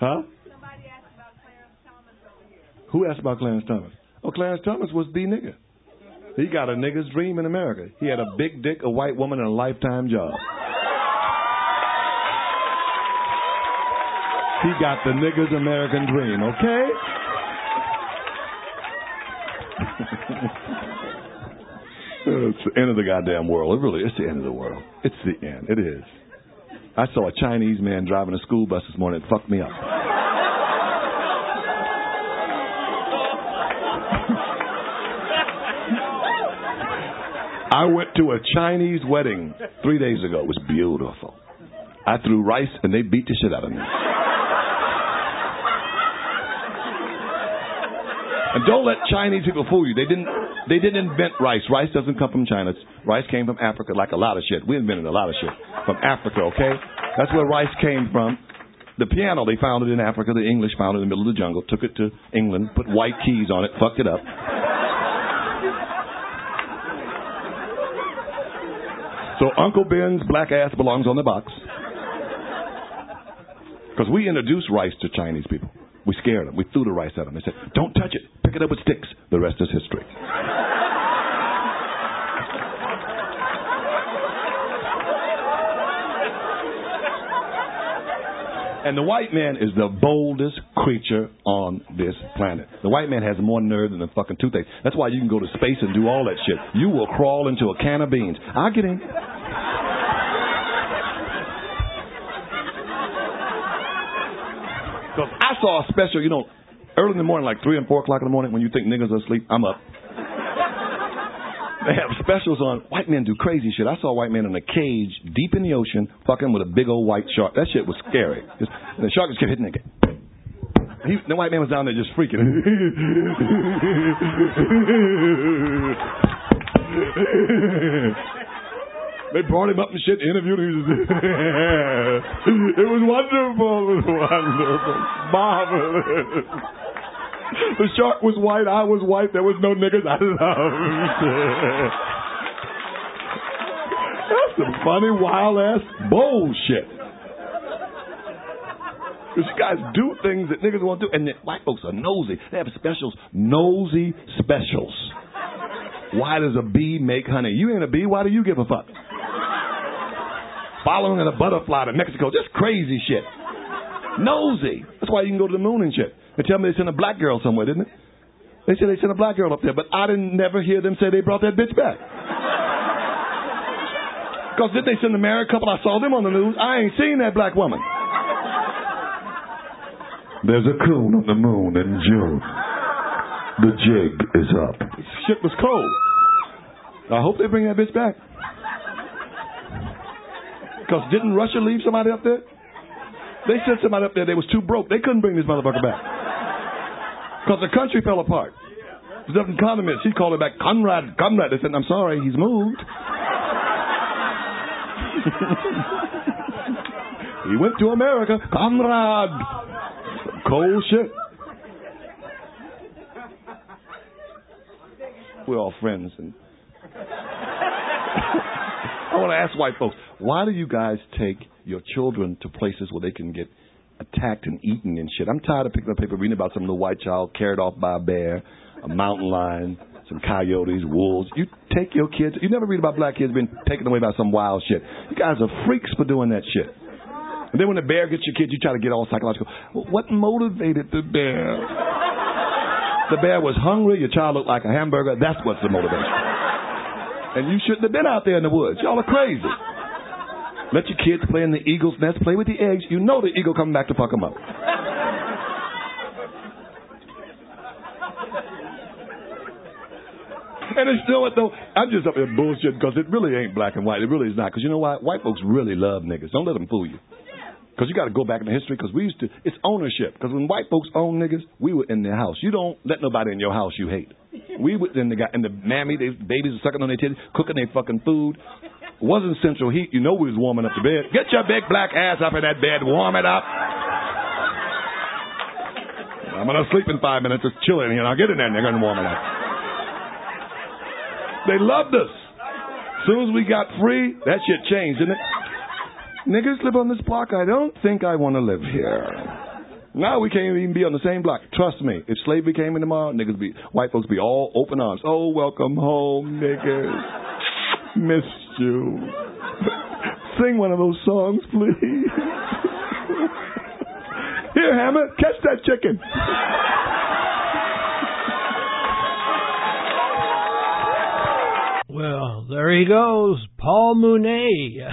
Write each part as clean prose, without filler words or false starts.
Huh? Somebody asked about Clarence Thomas over here. Who asked about Clarence Thomas? Oh, Clarence Thomas was the nigga. He got a nigga's dream in America. He had a big dick, a white woman, and a lifetime job. He got the nigga's American dream, okay? It's the end of the goddamn world. It really is the end of the world. It's the end. It is. I saw a Chinese man driving a school bus this morning. It fucked me up. I went to a Chinese wedding 3 days ago. It was beautiful. I threw rice and they beat the shit out of me. And don't let Chinese people fool you. They didn't invent rice. Rice doesn't come from China. Rice came from Africa, like a lot of shit. We invented a lot of shit from Africa, okay? That's where rice came from. The piano, they found it in Africa. The English found it in the middle of the jungle, took it to England, put white keys on it, fucked it up. So Uncle Ben's black ass belongs on the box. Because we introduced rice to Chinese people. We scared them. We threw the rice at them. They said, don't touch it. Pick it up with sticks. The rest is history. And the white man is the boldest creature on this planet. The white man has more nerve than a fucking toothache. That's why you can go to space and do all that shit. You will crawl into a can of beans. I'll get in. Because I saw a special, early in the morning, like 3 and 4 o'clock in the morning, when you think niggas are asleep, I'm up. They have specials on white men do crazy shit. I saw a white man in a cage deep in the ocean fucking with a big old white shark. That shit was scary. The shark just kept hitting it. The white man was down there just freaking. They brought him up and shit, interviewed him. It was wonderful. It was wonderful. Marvelous. The shark was white, I was white, there was no niggas I loved. That's some funny, wild-ass bullshit. Because you guys do things that niggas won't do, and the white folks are nosy. They have specials, nosy specials. Why does a bee make honey? You ain't a bee, why do you give a fuck? Following a butterfly to Mexico, just crazy shit. Nosy. That's why you can go to the moon and shit. They tell me they sent a black girl somewhere, didn't they? They said they sent a black girl up there, but I didn't never hear them say they brought that bitch back. Because didn't they send the married couple? I saw them on the news. I ain't seen that black woman. There's a coon on the moon in June. The jig is up. Shit was cold. I hope they bring that bitch back. Because didn't Russia leave somebody up there? They sent somebody up there. They was too broke. They couldn't bring this motherfucker back. Because the country fell apart. There's nothing economists. He called it back, Conrad. They said, I'm sorry, he's moved. He went to America. Conrad. Some cold shit. We're all friends. And I want to ask white folks, why do you guys take your children to places where they can get attacked and eaten and shit? I'm tired of picking up paper reading about some little white child carried off by a bear, a mountain lion, some coyotes, wolves. You take your kids. You never read about black kids being taken away by some wild shit. You guys are freaks for doing that shit. And then when the bear gets your kids, you try to get all psychological. Well, what motivated the bear? The bear was hungry. Your child looked like a hamburger. That's what's the motivation. And you shouldn't have been out there in the woods. Y'all are crazy. Let your kids play in the eagle's nest, play with the eggs. You know the eagle coming back to fuck them up. And it's still, though, I'm just up here bullshit because it really ain't black and white. It really is not. Because you know why? White folks really love niggas. Don't let them fool you. Because you got to go back in the history. Because we used to, it's ownership. Because when white folks owned niggas, we were in their house. You don't let nobody in your house you hate. We were in the mammy, they babies are sucking on their titties, cooking their fucking food. It wasn't central heat. You know we was warming up the bed. Get your big black ass up in that bed. Warm it up. I'm going to sleep in 5 minutes. It's chilly in here. Now get in there, nigga, and warm it up. They loved us. As soon as we got free, that shit changed, didn't it? Niggas live on this block. I don't think I want to live here. Now we can't even be on the same block. Trust me, if slavery came in tomorrow, white folks be all open arms. Oh, welcome home, niggas. Missed you. Sing one of those songs, please. Here, Hammer, catch that chicken. Well, there he goes, Paul Mooney.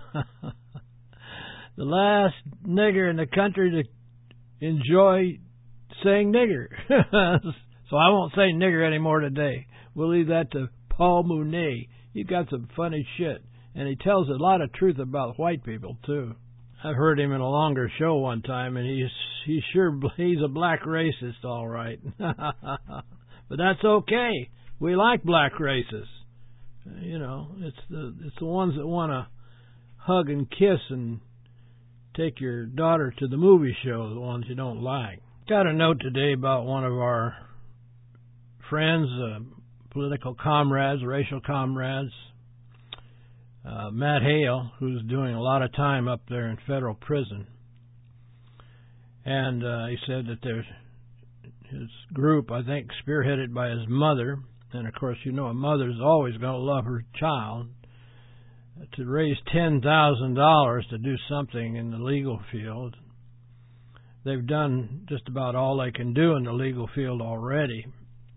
The last nigger in the country to enjoy saying nigger. So I won't say nigger anymore today. We'll leave that to Paul Mooney. He's got some funny shit. And he tells a lot of truth about white people, too. I've heard him in a longer show one time, and he's a black racist, all right. But that's okay. We like black racists. You know, it's the ones that want to hug and kiss and take your daughter to the movie show, the ones you don't like. Got a note today about one of our friends, political comrades, racial comrades, Matt Hale, who's doing a lot of time up there in federal prison. And he said that there's his group, I think, spearheaded by his mother, and of course, you know, a mother's always going to love her child, to raise $10,000 to do something in the legal field. They've done just about all they can do in the legal field already.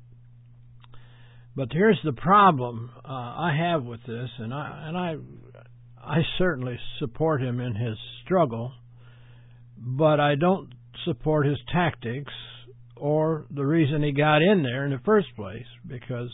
But here's the problem I have with this, and I certainly support him in his struggle, but I don't support his tactics or the reason he got in there in the first place, because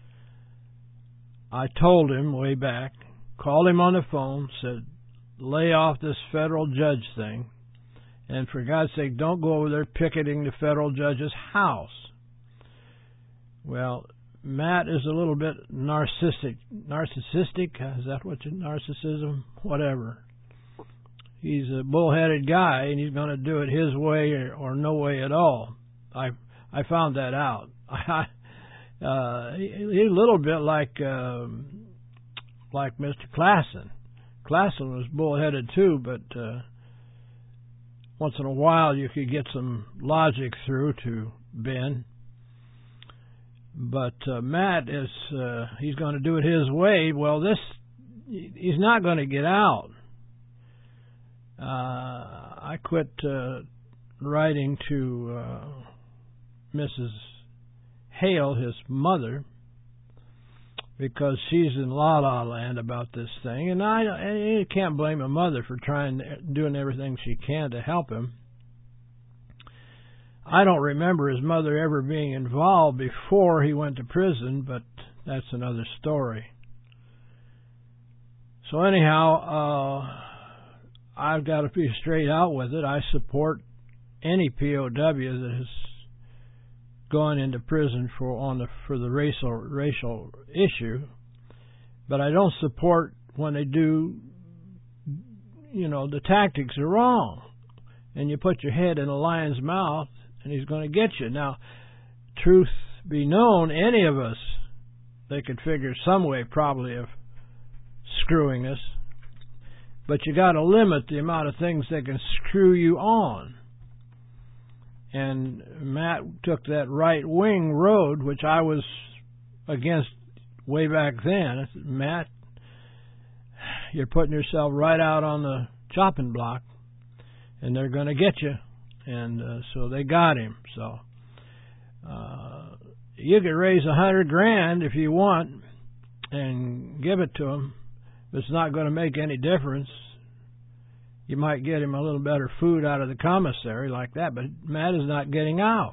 I told him way back, called him on the phone, said, lay off this federal judge thing, and for God's sake, don't go over there picketing the federal judge's house. Well, Matt is a little bit narcissistic. Is that what you, narcissism? Whatever. He's a bullheaded guy, and he's going to do it his way or no way at all. I found that out. He's a little bit like Mr. Klassen. Klassen was bullheaded too, but once in a while you could get some logic through to Ben. But Matt is he's going to do it his way. Well, he's not going to get out. I quit writing to Mrs. Hale, his mother, because she's in la-la land about this thing, and I can't blame a mother for doing everything she can to help him. I don't remember his mother ever being involved before he went to prison, but that's another story. So anyhow, I've got to be straight out with it. I support any POW that has gone into prison for the racial issue, but I don't support when they do. You know, the tactics are wrong, and you put your head in a lion's mouth, and he's going to get you. Now, truth be known, any of us, they could figure some way probably of screwing us, but you got to limit the amount of things they can screw you on. And Matt took that right-wing road, which I was against way back then. I said, Matt, you're putting yourself right out on the chopping block, and they're going to get you. And so they got him. So you could raise $100,000 if you want and give it to him. But it's not going to make any difference. You might get him a little better food out of the commissary like that, but Matt is not getting out.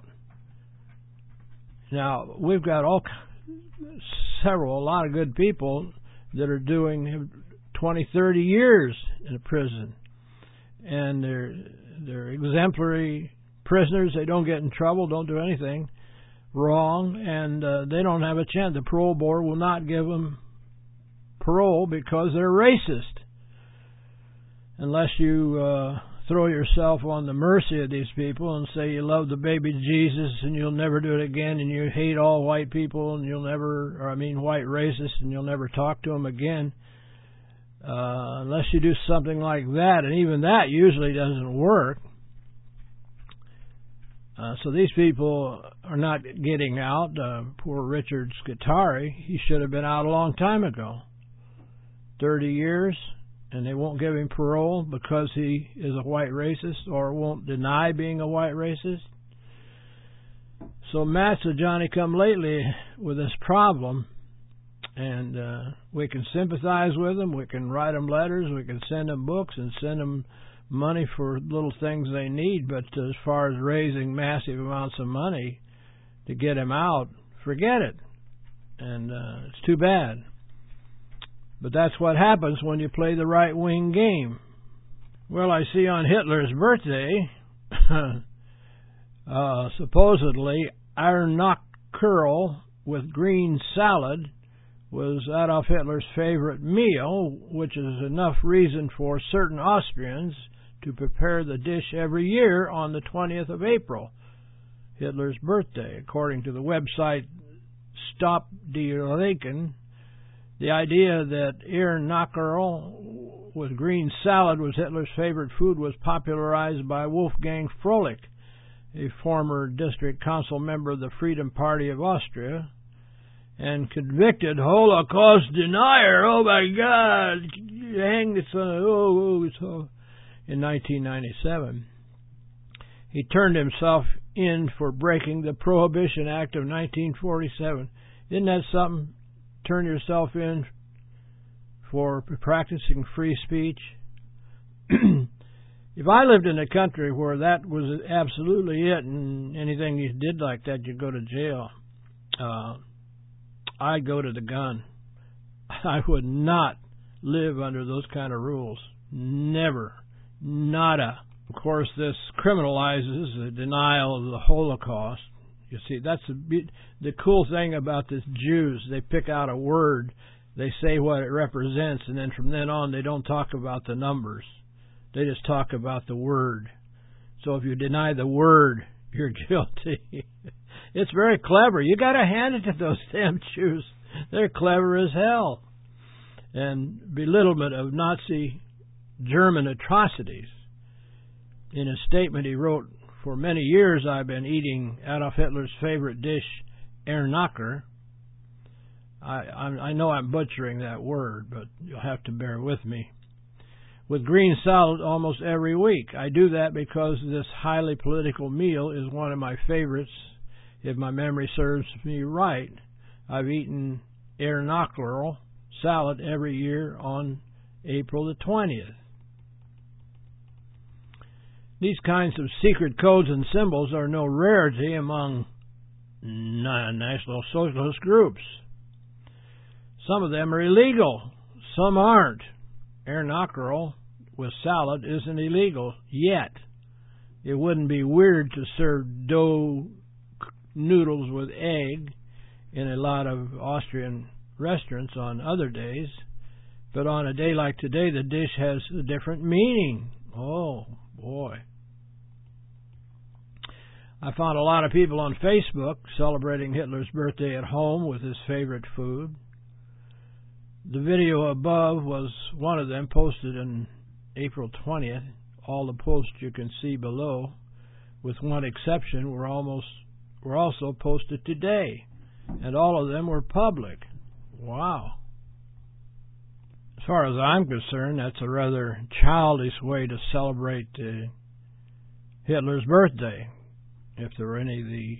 Now, we've got a lot of good people that are doing 20, 30 years in a prison. And they're exemplary prisoners. They don't get in trouble, don't do anything wrong, and they don't have a chance. The parole board will not give them parole because they're racist. Unless you throw yourself on the mercy of these people and say you love the baby Jesus and you'll never do it again, and you hate all white people and white racists, and you'll never talk to them again. Unless you do something like that, and even that usually doesn't work. So these people are not getting out. Poor Richard Scutari, he should have been out a long time ago. 30 years, and they won't give him parole because he is a white racist, or won't deny being a white racist. So Matt's a Johnny-come-lately with this problem, and we can sympathize with them, we can write them letters, we can send them books and send them money for little things they need, but as far as raising massive amounts of money to get him out, forget it. And it's too bad. But that's what happens when you play the right-wing game. Well, I see on Hitler's birthday, supposedly, Eiernacherl with green salad was Adolf Hitler's favorite meal, which is enough reason for certain Austrians to prepare the dish every year on the 20th of April, Hitler's birthday. According to the website Stop Die Linken, the idea that Eiernacherl with green salad was Hitler's favorite food was popularized by Wolfgang Froelich, a former district council member of the Freedom Party of Austria, and convicted Holocaust denier. Oh my God! Hang this on! In 1997, he turned himself in for breaking the Prohibition Act of 1947. Isn't that something? Turn yourself in for practicing free speech. If I lived in a country where that was absolutely it, and anything you did like that, you'd go to jail, I'd go to the gun. I would not live under those kind of rules. Never. Nada. Of course, this criminalizes the denial of the Holocaust. You see, that's the cool thing about the Jews. They pick out a word, they say what it represents, and then from then on they don't talk about the numbers. They just talk about the word. So if you deny the word, you're guilty. It's very clever. You got to hand it to those damn Jews. They're clever as hell. And belittlement of Nazi German atrocities. In a statement he wrote, "For many years I've been eating Adolf Hitler's favorite dish, Eiernacher." I know I'm butchering that word, but you'll have to bear with me. With green salad almost every week. I do that because this highly political meal is one of my favorites. If my memory serves me right, I've eaten Eiernacher salad every year on April the 20th. These kinds of secret codes and symbols are no rarity among National Socialist groups. Some of them are illegal, some aren't. Eiernacher with salad isn't illegal yet. It wouldn't be weird to serve dough noodles with egg in a lot of Austrian restaurants on other days, but on a day like today, the dish has a different meaning. Oh, boy. I found a lot of people on Facebook celebrating Hitler's birthday at home with his favorite food. The video above was one of them, posted on April 20th. All the posts you can see below, with one exception, were also posted today, and all of them were public. Wow. As far as I'm concerned, that's a rather childish way to celebrate Hitler's birthday. If there were any of the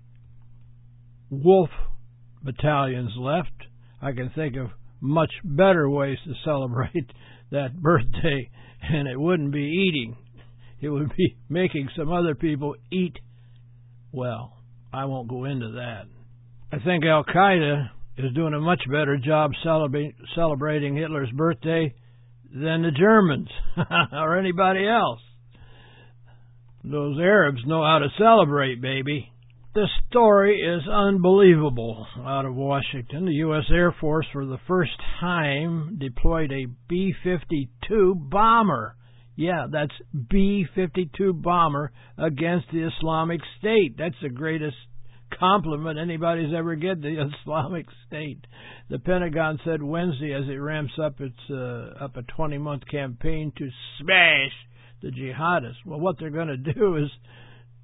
wolf battalions left, I can think of much better ways to celebrate that birthday, and it wouldn't be eating. It would be making some other people eat. Well, I won't go into that. I think Al-Qaeda is doing a much better job celebrating Hitler's birthday than the Germans or anybody else. Those Arabs know how to celebrate, baby. This story is unbelievable. Out of Washington, the U.S. Air Force for the first time deployed a B-52 bomber. Yeah, that's B-52 bomber against the Islamic State. That's the greatest compliment anybody's ever given the Islamic State. The Pentagon said Wednesday as it ramps up a 20-month campaign to smash the jihadists. Well, what they're going to do is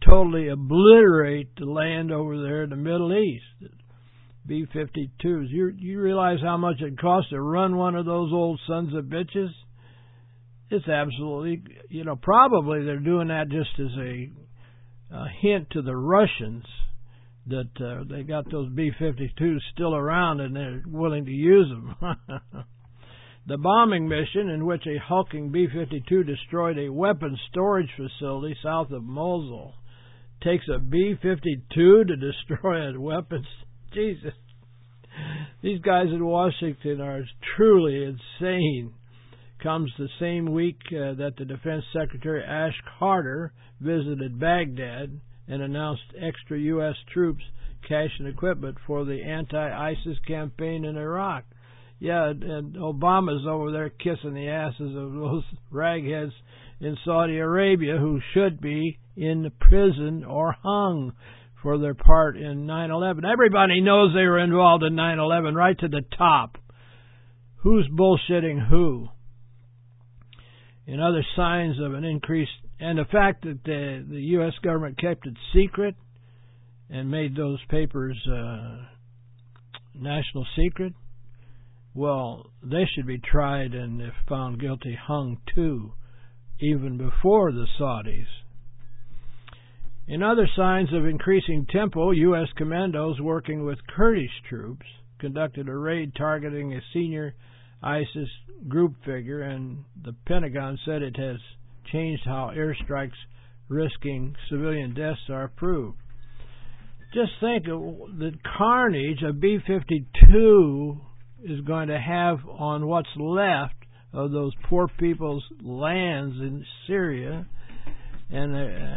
totally obliterate the land over there in the Middle East. B-52s. You realize how much it costs to run one of those old sons of bitches? It's absolutely, probably they're doing that just as a hint to the Russians that they got those B-52s still around and they're willing to use them. The bombing mission, in which a hulking B-52 destroyed a weapons storage facility south of Mosul, takes a B-52 to destroy a weapons. Jesus. These guys in Washington are truly insane. Comes the same week that the Defense Secretary Ash Carter visited Baghdad and announced extra U.S. troops, cash, and equipment for the anti-ISIS campaign in Iraq. Yeah, and Obama's over there kissing the asses of those ragheads in Saudi Arabia who should be in prison or hung for their part in 9/11. Everybody knows they were involved in 9/11 right to the top. Who's bullshitting who? In other signs of an increase, and the fact that the U.S. government kept it secret and made those papers national secret, well, they should be tried and, if found guilty, hung too, even before the Saudis. In other signs of increasing tempo, U.S. commandos working with Kurdish troops conducted a raid targeting a senior ISIS group figure, and the Pentagon said it has changed how airstrikes risking civilian deaths are approved. Just think of the carnage a B-52 is going to have on what's left of those poor people's lands in Syria, and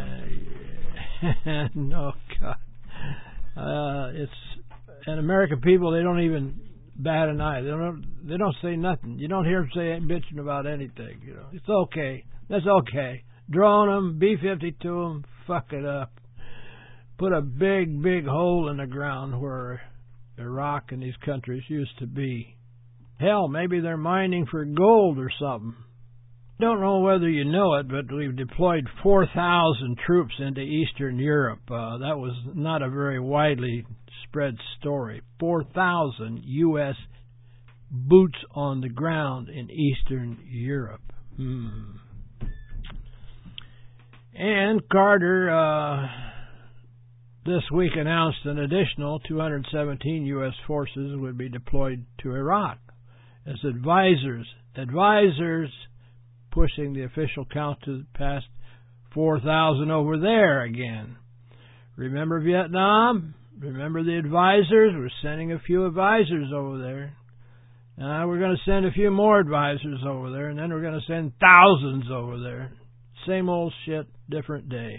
oh God, and American people, they don't even bat an eye. They don't say nothing. You don't hear them say bitching about anything. It's okay. That's okay. Drone them, B-52 them, fuck it up. Put a big, big hole in the ground where Iraq and these countries used to be. Hell, maybe they're mining for gold or something. Don't know whether you know it, but we've deployed 4,000 troops into Eastern Europe. That was not a very widely spread story. 4,000 U.S. boots on the ground in Eastern Europe. And Carter this week announced an additional 217 U.S. forces would be deployed to Iraq as advisors. Pushing the official count to past 4,000 over there again. Remember Vietnam? Remember the advisors? We're sending a few advisors over there. We're going to send a few more advisors over there, and then we're going to send thousands over there. Same old shit, different day.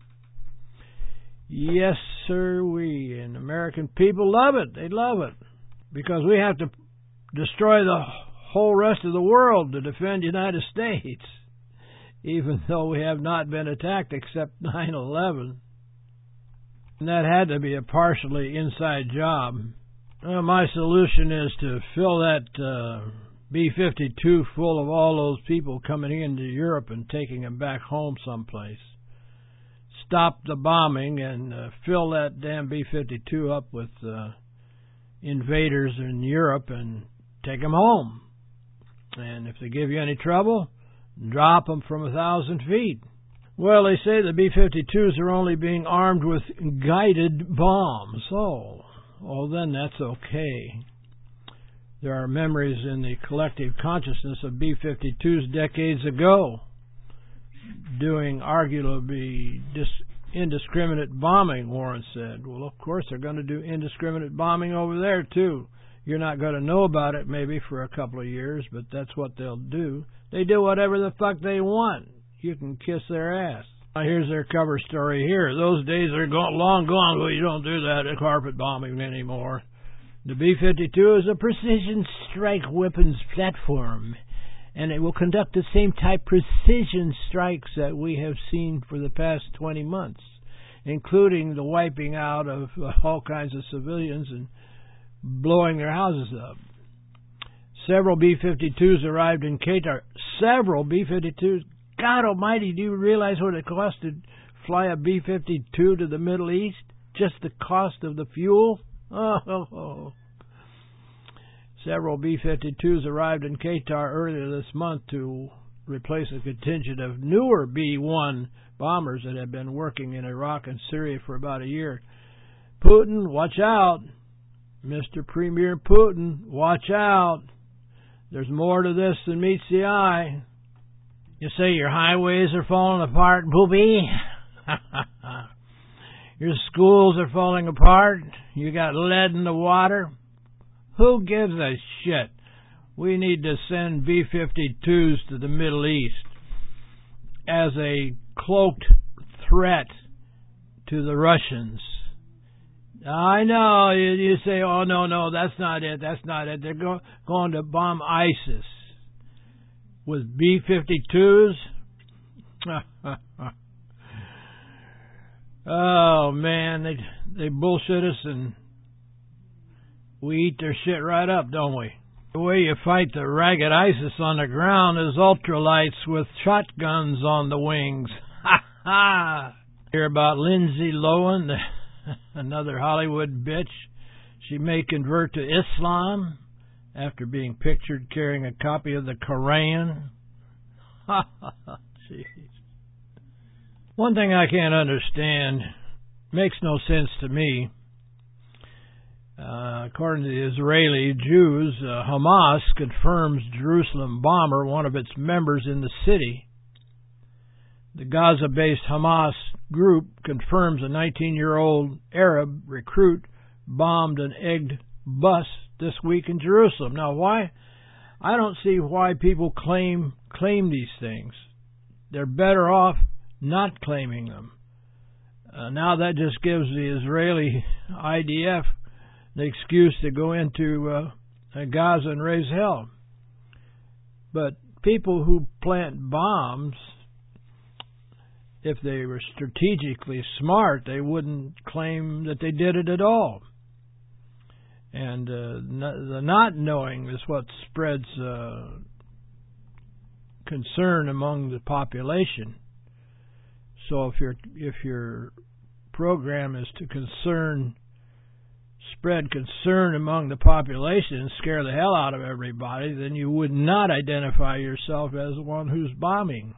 Yes, sir, we and American people love it. They love it. Because we have to destroy the whole rest of the world to defend the United States, even though we have not been attacked except 9/11. And that had to be a partially inside job. My solution is to fill that B-52 full of all those people coming into Europe and taking them back home someplace. Stop the bombing and fill that damn B-52 up with invaders in Europe and take them home. And if they give you any trouble, drop them from 1,000 feet. Well, they say the B-52s are only being armed with guided bombs. Oh, then that's okay. There are memories in the collective consciousness of B-52s decades ago doing arguably indiscriminate bombing, Warren said. Well, of course, they're going to do indiscriminate bombing over there, too. You're not going to know about it maybe for a couple of years, but that's what they'll do. They do whatever the fuck they want. You can kiss their ass. Now, here's their cover story here. Those days are long gone. Well, you don't do that at carpet bombing anymore. The B-52 is a precision strike weapons platform, and it will conduct the same type precision strikes that we have seen for the past 20 months, including the wiping out of all kinds of civilians and blowing their houses up. Several B-52s arrived in Qatar. Several B-52s. God almighty, do you realize what it cost to fly a B-52 to the Middle East? Just the cost of the fuel? Oh. Several B-52s arrived in Qatar earlier this month to replace a contingent of newer B-1 bombers that had been working in Iraq and Syria for about a year. Putin, watch out. Mr. Premier Putin, watch out. There's more to this than meets the eye. You say your highways are falling apart, booby? Your schools are falling apart? You got lead in the water? Who gives a shit? We need to send B-52s to the Middle East as a cloaked threat to the Russians. I know, you say, oh, no, that's not it. They're going to bomb ISIS with B-52s? Oh, man, they bullshit us and we eat their shit right up, don't we? The way you fight the ragged ISIS on the ground is ultralights with shotguns on the wings. Ha ha! Hear about Lindsay Lohan, another Hollywood bitch? She may convert to Islam after being pictured carrying a copy of the Koran. Ha ha ha! Jeez. One thing I can't understand, makes no sense to me. According to the Israeli Jews, Hamas confirms Jerusalem bomber, one of its members in the city. The Gaza-based Hamas group confirms a 19-year-old Arab recruit bombed an egged bus this week in Jerusalem. Now, why? I don't see why people claim these things. They're better off not claiming them. Now that just gives the Israeli IDF the excuse to go into Gaza and raise hell. But people who plant bombs, if they were strategically smart, they wouldn't claim that they did it at all. And the not knowing is what spreads concern among the population. So if your program is to spread concern among the population and scare the hell out of everybody, then you would not identify yourself as the one who's bombing.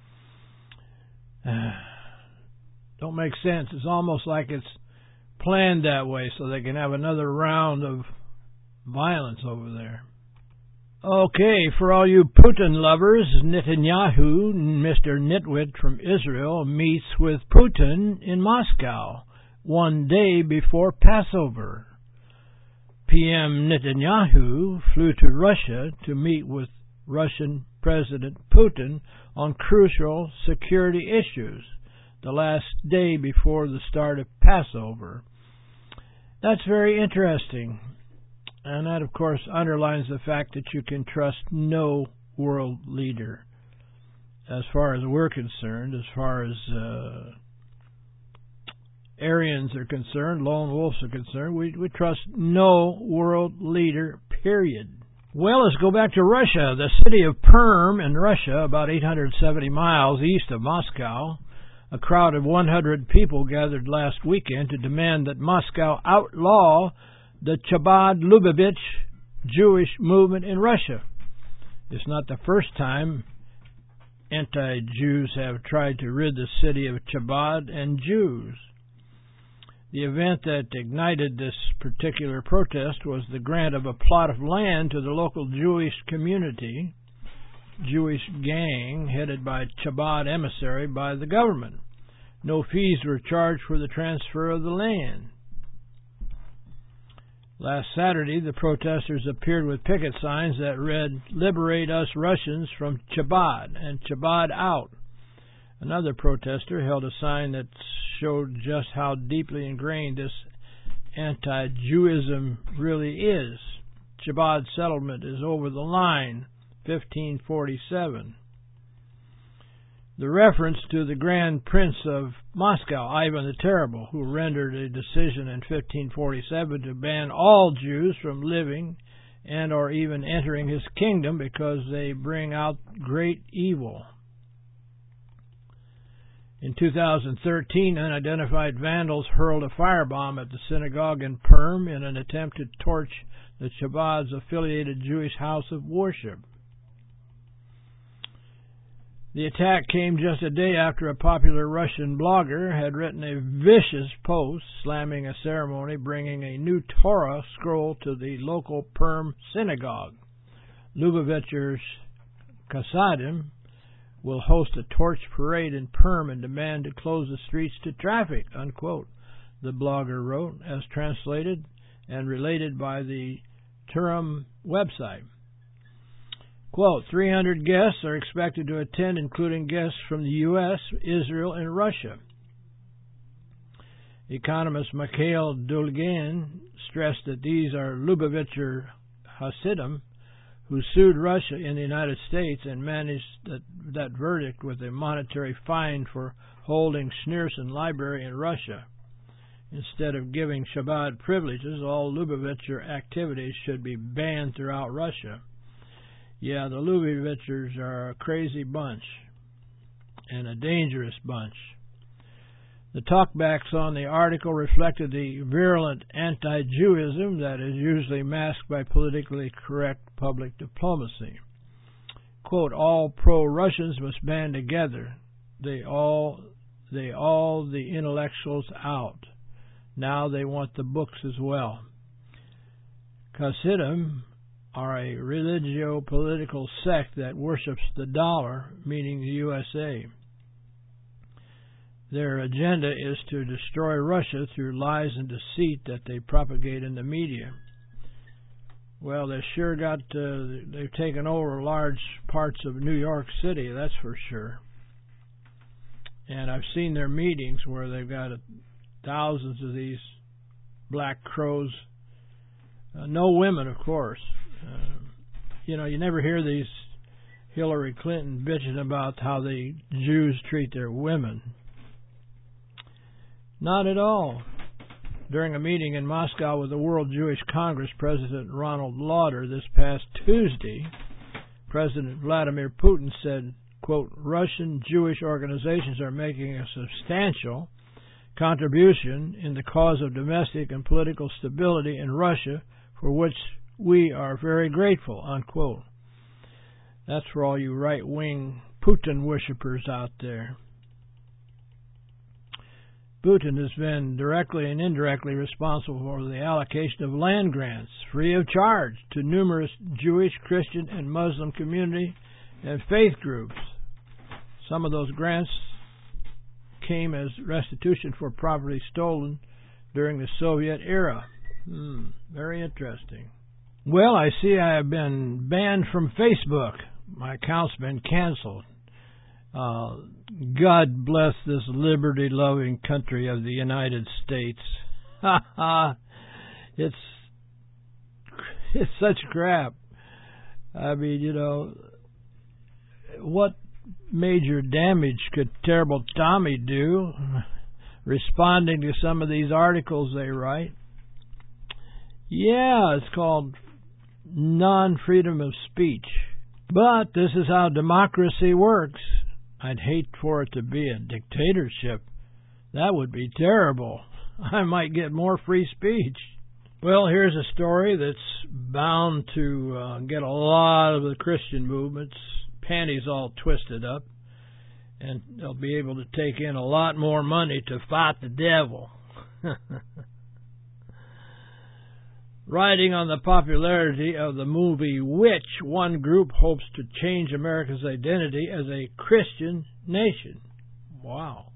Don't make sense. It's almost like it's planned that way so they can have another round of violence over there. Okay, for all you Putin lovers, Netanyahu, Mr. Nitwit from Israel, meets with Putin in Moscow one day before Passover. PM Netanyahu flew to Russia to meet with Russian President Putin on crucial security issues the last day before the start of Passover. That's very interesting. And that, of course, underlines the fact that you can trust no world leader. As far as we're concerned, as far as Aryans are concerned, lone wolves are concerned, we trust no world leader, period. Well, let's go back to Russia. The city of Perm in Russia, about 870 miles east of Moscow, a crowd of 100 people gathered last weekend to demand that Moscow outlaw the Chabad Lubavitch Jewish movement in Russia. It's not the first time anti-Jews have tried to rid the city of Chabad and Jews. The event that ignited this particular protest was the grant of a plot of land to the local Jewish community, Jewish gang headed by Chabad emissary by the government. No fees were charged for the transfer of the land. Last Saturday, the protesters appeared with picket signs that read, "Liberate us Russians from Chabad" and "Chabad out." Another protester held a sign that showed just how deeply ingrained this anti-Jewism really is. Chabad settlement is over the line, 1547. The reference to the Grand Prince of Moscow, Ivan the Terrible, who rendered a decision in 1547 to ban all Jews from living and or even entering his kingdom because they bring out great evil. In 2013, unidentified vandals hurled a firebomb at the synagogue in Perm in an attempt to torch the Chabad's-affiliated Jewish house of worship. The attack came just a day after a popular Russian blogger had written a vicious post slamming a ceremony bringing a new Torah scroll to the local Perm synagogue. Lubavitcher's Chassidim will host a torch parade in Perm and demand to close the streets to traffic, unquote, the blogger wrote, as translated and related by the Turum website. Quote, 300 guests are expected to attend, including guests from the U.S., Israel, and Russia. Economist Mikhail Dulgin stressed that these are Lubavitcher Hasidim who sued Russia in the United States and managed that verdict with a monetary fine for holding Schneerson Library in Russia. Instead of giving Shabbat privileges, all Lubavitcher activities should be banned throughout Russia. Yeah, the Lubavitchers are a crazy bunch and a dangerous bunch. The talkbacks on the article reflected the virulent anti-Jewism that is usually masked by politically correct public diplomacy. Quote, all pro-Russians must band together. They all the intellectuals out. Now they want the books as well. Hasidim are a religio-political sect that worships the dollar, meaning the USA. Their agenda is to destroy Russia through lies and deceit that they propagate in the media. Well, they've taken over large parts of New York City, that's for sure. And I've seen their meetings where they've got thousands of these black crows. No women, of course. You never hear these Hillary Clinton bitching about how the Jews treat their women. Not at all. During a meeting in Moscow with the World Jewish Congress, President Ronald Lauder this past Tuesday, President Vladimir Putin said, quote, Russian Jewish organizations are making a substantial contribution in the cause of domestic and political stability in Russia, for which we are very grateful, unquote. That's for all you right-wing Putin worshippers out there. Putin has been directly and indirectly responsible for the allocation of land grants, free of charge, to numerous Jewish, Christian, and Muslim community and faith groups. Some of those grants came as restitution for property stolen during the Soviet era. Very interesting. Well, I see I have been banned from Facebook. My account's been canceled. God bless this liberty-loving country of the United States. It's such crap. I mean, what major damage could Terrible Tommy do responding to some of these articles they write? Yeah, it's called non-freedom of speech. But this is how democracy works. I'd hate for it to be a dictatorship. That would be terrible. I might get more free speech. Well, here's a story that's bound to get a lot of the Christian movement's panties all twisted up, and they'll be able to take in a lot more money to fight the devil. Riding on the popularity of the movie Witch, one group hopes to change America's identity as a Christian nation. Wow.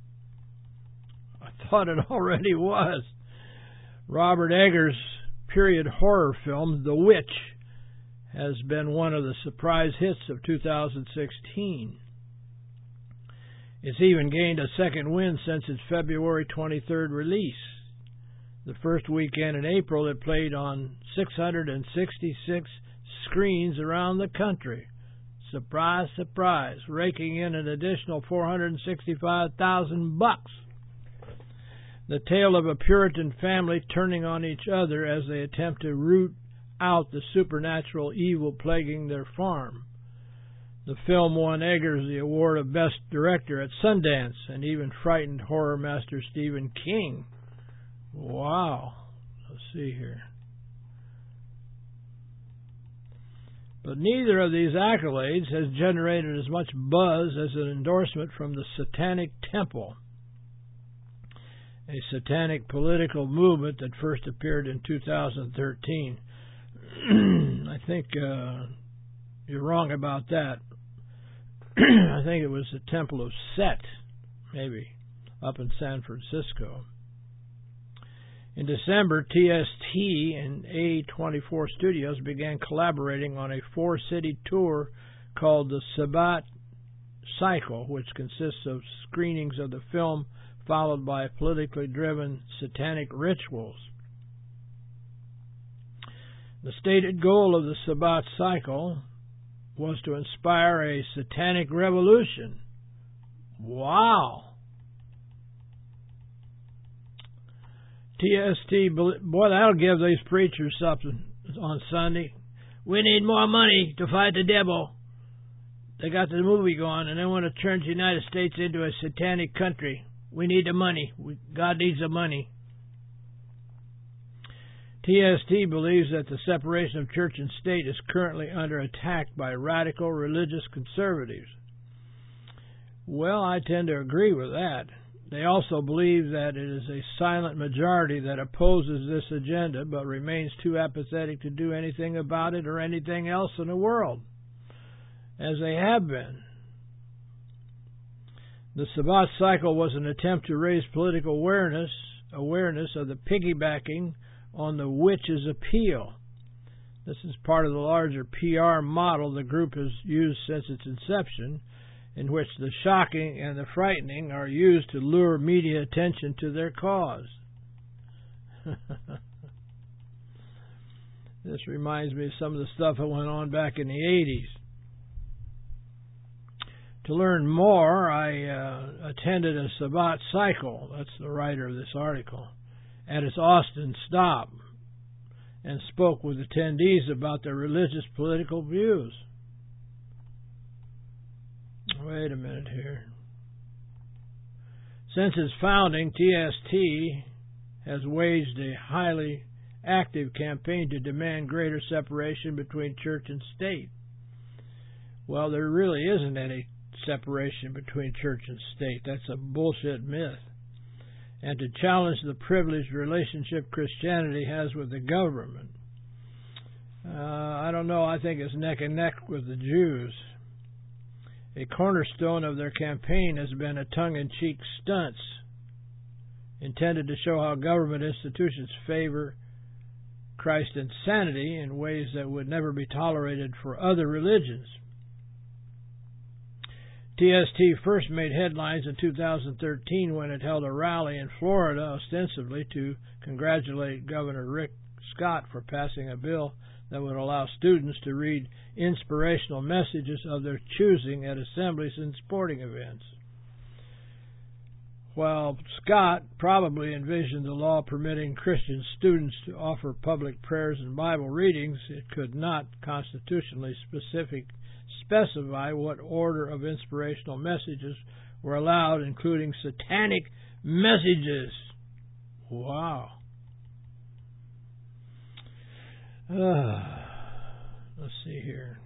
I thought it already was. Robert Eggers' period horror film, The Witch, has been one of the surprise hits of 2016. It's even gained a second win since its February 23rd release. The first weekend in April, it played on 666 screens around the country. Surprise, surprise, raking in an additional $465,000. The tale of a Puritan family turning on each other as they attempt to root out the supernatural evil plaguing their farm. The film won Eggers the award of Best Director at Sundance and even frightened horror master Stephen King. Wow. Let's see here. But neither of these accolades has generated as much buzz as an endorsement from the Satanic Temple, a satanic political movement that first appeared in 2013. I think you're wrong about that. I think it was the Temple of Set, maybe, up in San Francisco. In December, TST and A24 Studios began collaborating on a 4-city tour called the Sabbat Cycle, which consists of screenings of the film followed by politically driven satanic rituals. The stated goal of the Sabbat Cycle was to inspire a satanic revolution. Wow! TST, boy, that'll give these preachers something on Sunday. We need more money to fight the devil. They got the movie going, and they want to turn the United States into a satanic country. We need the money. God needs the money. TST believes that the separation of church and state is currently under attack by radical religious conservatives. Well, I tend to agree with that. They also believe that it is a silent majority that opposes this agenda but remains too apathetic to do anything about it or anything else in the world, as they have been. The Sabbat Cycle was an attempt to raise political awareness of the piggybacking on the witch's appeal. This is part of the larger PR model the group has used since its inception, in which the shocking and the frightening are used to lure media attention to their cause. This reminds me of some of the stuff that went on back in the 80s. To learn more, I attended a Sabbat Cycle, that's the writer of this article, at its Austin stop, and spoke with attendees about their religious political views. Wait a minute here. Since its founding, TST has waged a highly active campaign to demand greater separation between church and state. Well, there really isn't any separation between church and state. That's a bullshit myth. And to challenge the privileged relationship Christianity has with the government. I don't know. I think it's neck and neck with the Jews. A cornerstone of their campaign has been a tongue-in-cheek stunts intended to show how government institutions favor Christ's insanity in ways that would never be tolerated for other religions. TST first made headlines in 2013 when it held a rally in Florida, ostensibly to congratulate Governor Rick Scott for passing a bill that would allow students to read inspirational messages of their choosing at assemblies and sporting events. While Scott probably envisioned the law permitting Christian students to offer public prayers and Bible readings, it could not constitutionally specify what order of inspirational messages were allowed, including satanic messages. Wow. Let's see here.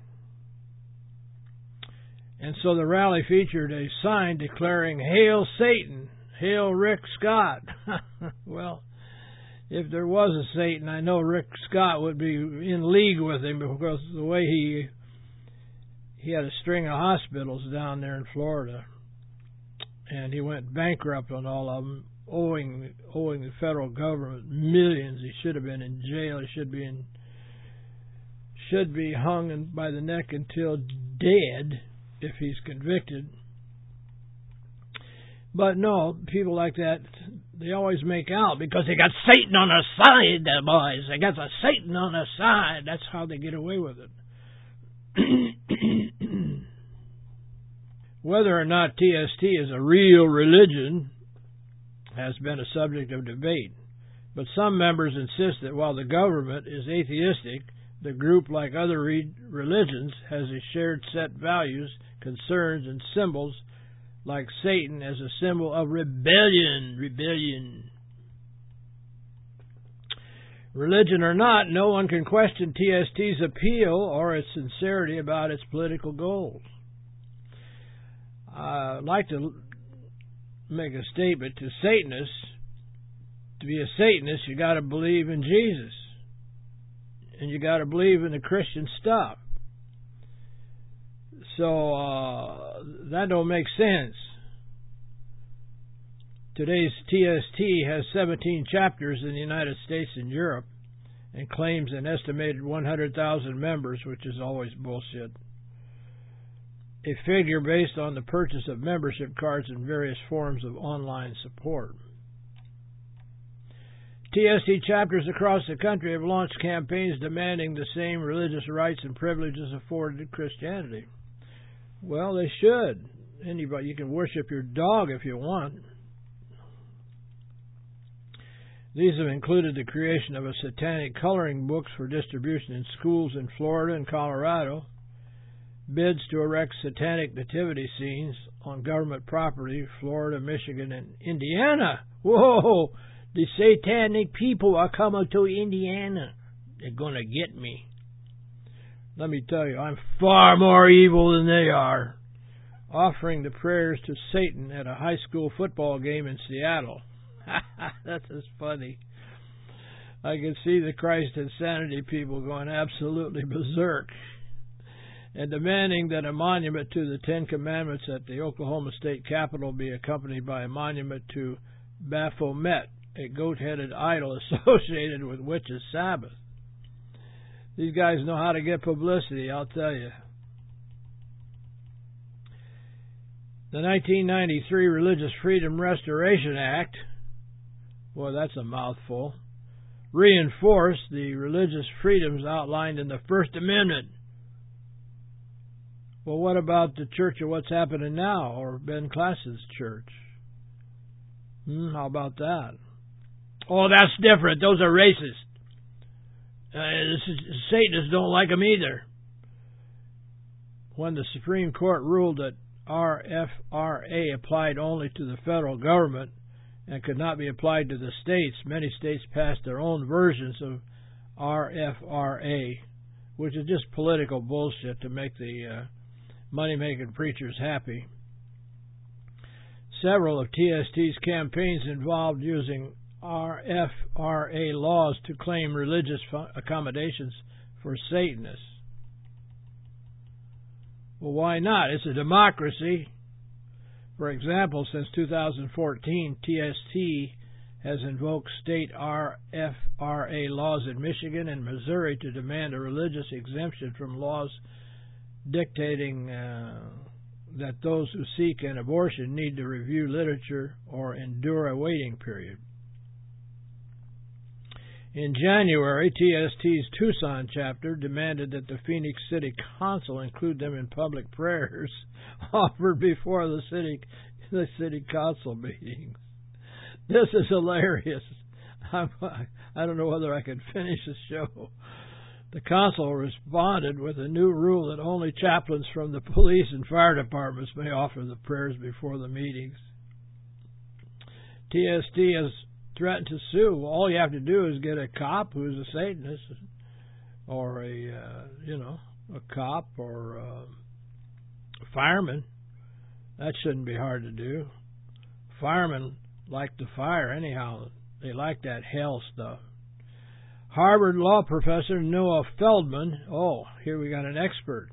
And so the rally featured a sign declaring, "Hail Satan, hail Rick Scott." Well, if there was a Satan, I know Rick Scott would be in league with him, because the way he had a string of hospitals down there in Florida, and he went bankrupt on all of them, owing the federal government millions. He should have been in jail. He should be hung by the neck until dead if he's convicted. But no, people like that, they always make out because they got Satan on their side, the boys. They got the Satan on their side. That's how they get away with it. Whether or not TST is a real religion has been a subject of debate, but some members insist that while the government is atheistic, The group, like other religions, has a shared set values, concerns, and symbols, like Satan as a symbol of rebellion. Religion or not, no one can question TST's appeal or its sincerity about its political goals. I'd like to make a statement to Satanists. To be a Satanist, you got to believe in Jesus. And you got to believe in the Christian stuff. So that don't make sense. Today's TST has 17 chapters in the United States and Europe and claims an estimated 100,000 members, which is always bullshit. A figure based on the purchase of membership cards and various forms of online support. TST chapters across the country have launched campaigns demanding the same religious rights and privileges afforded to Christianity. Well, they should. Anybody, you can worship your dog if you want. These have included the creation of a satanic coloring books for distribution in schools in Florida and Colorado, bids to erect satanic nativity scenes on government property, Florida, Michigan, and Indiana. Whoa! The satanic people are coming to Indiana. They're going to get me. Let me tell you, I'm far more evil than they are. Offering the prayers to Satan at a high school football game in Seattle. That's just funny. I can see the Christ Insanity people going absolutely berserk and demanding that a monument to the Ten Commandments at the Oklahoma State Capitol be accompanied by a monument to Baphomet, a goat-headed idol associated with witches' Sabbath. These guys know how to get publicity, I'll tell you. The 1993 Religious Freedom Restoration Act, boy, that's a mouthful, reinforced the religious freedoms outlined in the First Amendment. Well, what about the Church of What's Happening Now, or Ben Klassen's church? How about that? Oh, that's different. Those are racist. Satanists don't like them either. When the Supreme Court ruled that RFRA applied only to the federal government and could not be applied to the states, many states passed their own versions of RFRA, which is just political bullshit to make the money-making preachers happy. Several of TST's campaigns involved using RFRA laws to claim religious accommodations for Satanists. Well, why not? It's a democracy. For example, since 2014, TST has invoked state RFRA laws in Michigan and Missouri to demand a religious exemption from laws dictating that those who seek an abortion need to review literature or endure a waiting period. In January, TST's Tucson chapter demanded that the Phoenix City Council include them in public prayers offered before the city council meetings. This is hilarious. I don't know whether I can finish the show. The council responded with a new rule that only chaplains from the police and fire departments may offer the prayers before the meetings. TST has threatened to sue. All you have to do is get a cop who's a Satanist, or a cop or a fireman. That shouldn't be hard to do. Firemen like the fire anyhow. They like that hell stuff. Harvard law professor Noah Feldman, here we got an expert.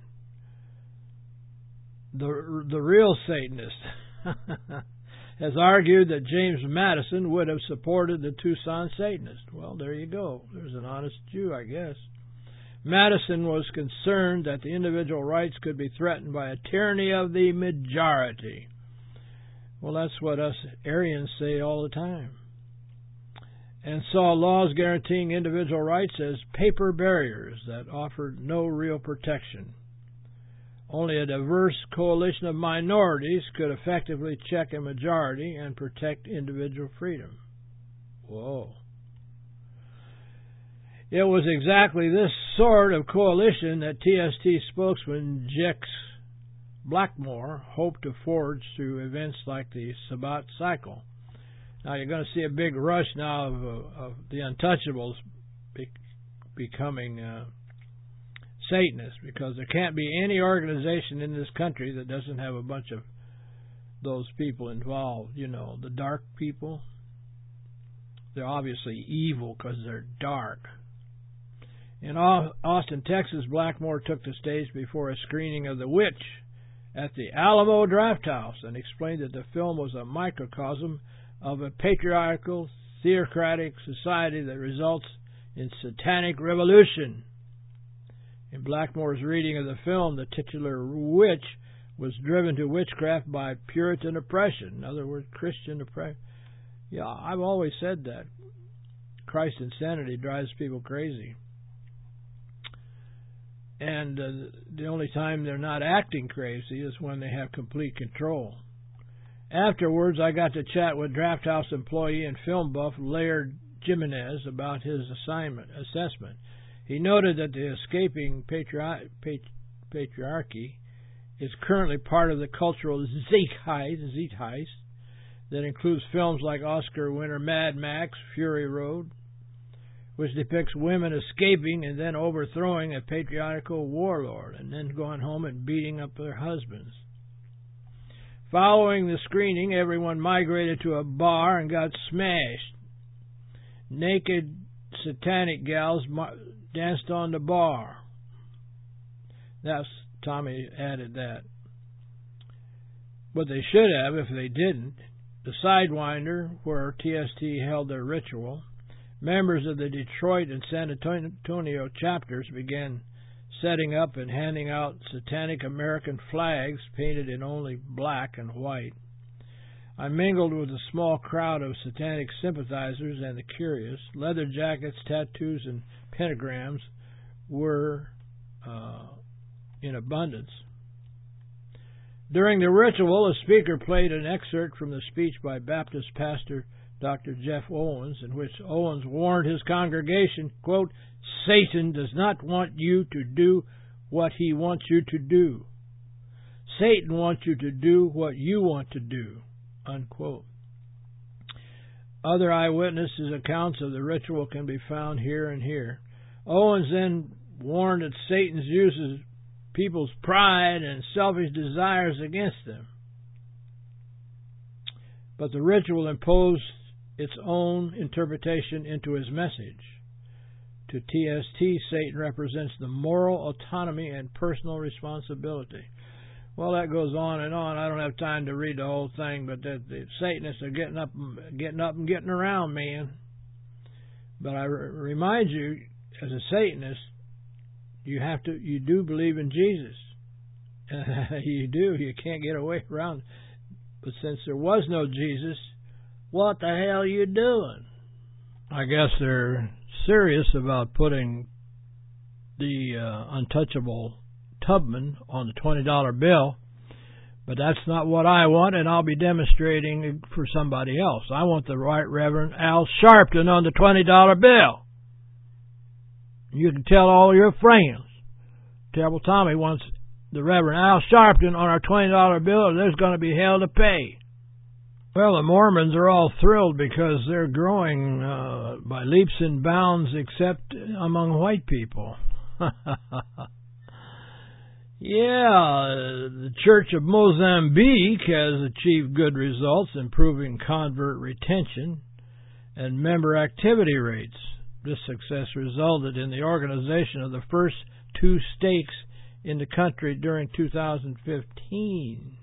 The real Satanist has argued that James Madison would have supported the Tucson Satanists. Well, there you go. There's an honest Jew, I guess. Madison was concerned that the individual rights could be threatened by a tyranny of the majority. Well, that's what us Aryans say all the time. And saw laws guaranteeing individual rights as paper barriers that offered no real protection. Only a diverse coalition of minorities could effectively check a majority and protect individual freedom. Whoa. It was exactly this sort of coalition that TST spokesman Jex Blackmore hoped to forge through events like the Sabbat cycle. Now you're going to see a big rush now of the untouchables becoming Satanists, because there can't be any organization in this country that doesn't have a bunch of those people involved. You know, the dark people. They're obviously evil because they're dark. In Austin, Texas, Blackmore took the stage before a screening of The Witch at the Alamo Drafthouse and explained that the film was a microcosm of a patriarchal, theocratic society that results in satanic revolution. In Blackmore's reading of the film, the titular witch was driven to witchcraft by Puritan oppression. In other words, Christian oppression. Yeah, I've always said that. Christ's insanity drives people crazy. And the only time they're not acting crazy is when they have complete control. Afterwards, I got to chat with Drafthouse employee and film buff Laird Jimenez about his assessment. He noted that the escaping patriarchy is currently part of the cultural zeitgeist that includes films like Oscar winner Mad Max, Fury Road, which depicts women escaping and then overthrowing a patriarchal warlord and then going home and beating up their husbands. Following the screening, everyone migrated to a bar and got smashed. Naked satanic gals danced on the bar. Tommy added that. But they should have if they didn't. The Sidewinder, where TST held their ritual, members of the Detroit and San Antonio chapters began setting up and handing out satanic American flags painted in only black and white. I mingled with a small crowd of satanic sympathizers and the curious. Leather jackets, tattoos, and pentagrams were in abundance. During the ritual, a speaker played an excerpt from the speech by Baptist pastor Dr. Jeff Owens, in which Owens warned his congregation, quote, "Satan does not want you to do what he wants you to do. Satan wants you to do what you want to do," unquote. Other eyewitnesses' accounts of the ritual can be found here and here. Owens then warned that Satan uses people's pride and selfish desires against them. But the ritual imposed its own interpretation into his message. To TST, Satan represents the moral autonomy and personal responsibility. Well, that goes on and on. I don't have time to read the whole thing, but the Satanists are getting up and getting around, man. But I remind you, as a Satanist, you do believe in Jesus. You do. You can't get away around. But since there was no Jesus, what the hell are you doing? I guess they're serious about putting the untouchable Tubman on the $20 bill, but that's not what I want, and I'll be demonstrating for somebody else. I want the Right Reverend Al Sharpton on the $20 bill. You can tell all your friends. Terrible Tommy wants the Reverend Al Sharpton on our $20 bill, or there's going to be hell to pay. Well, the Mormons are all thrilled because they're growing by leaps and bounds, except among white people. Yeah, the Church of Mozambique has achieved good results, improving convert retention and member activity rates. This success resulted in the organization of the first 2 stakes in the country during 2015.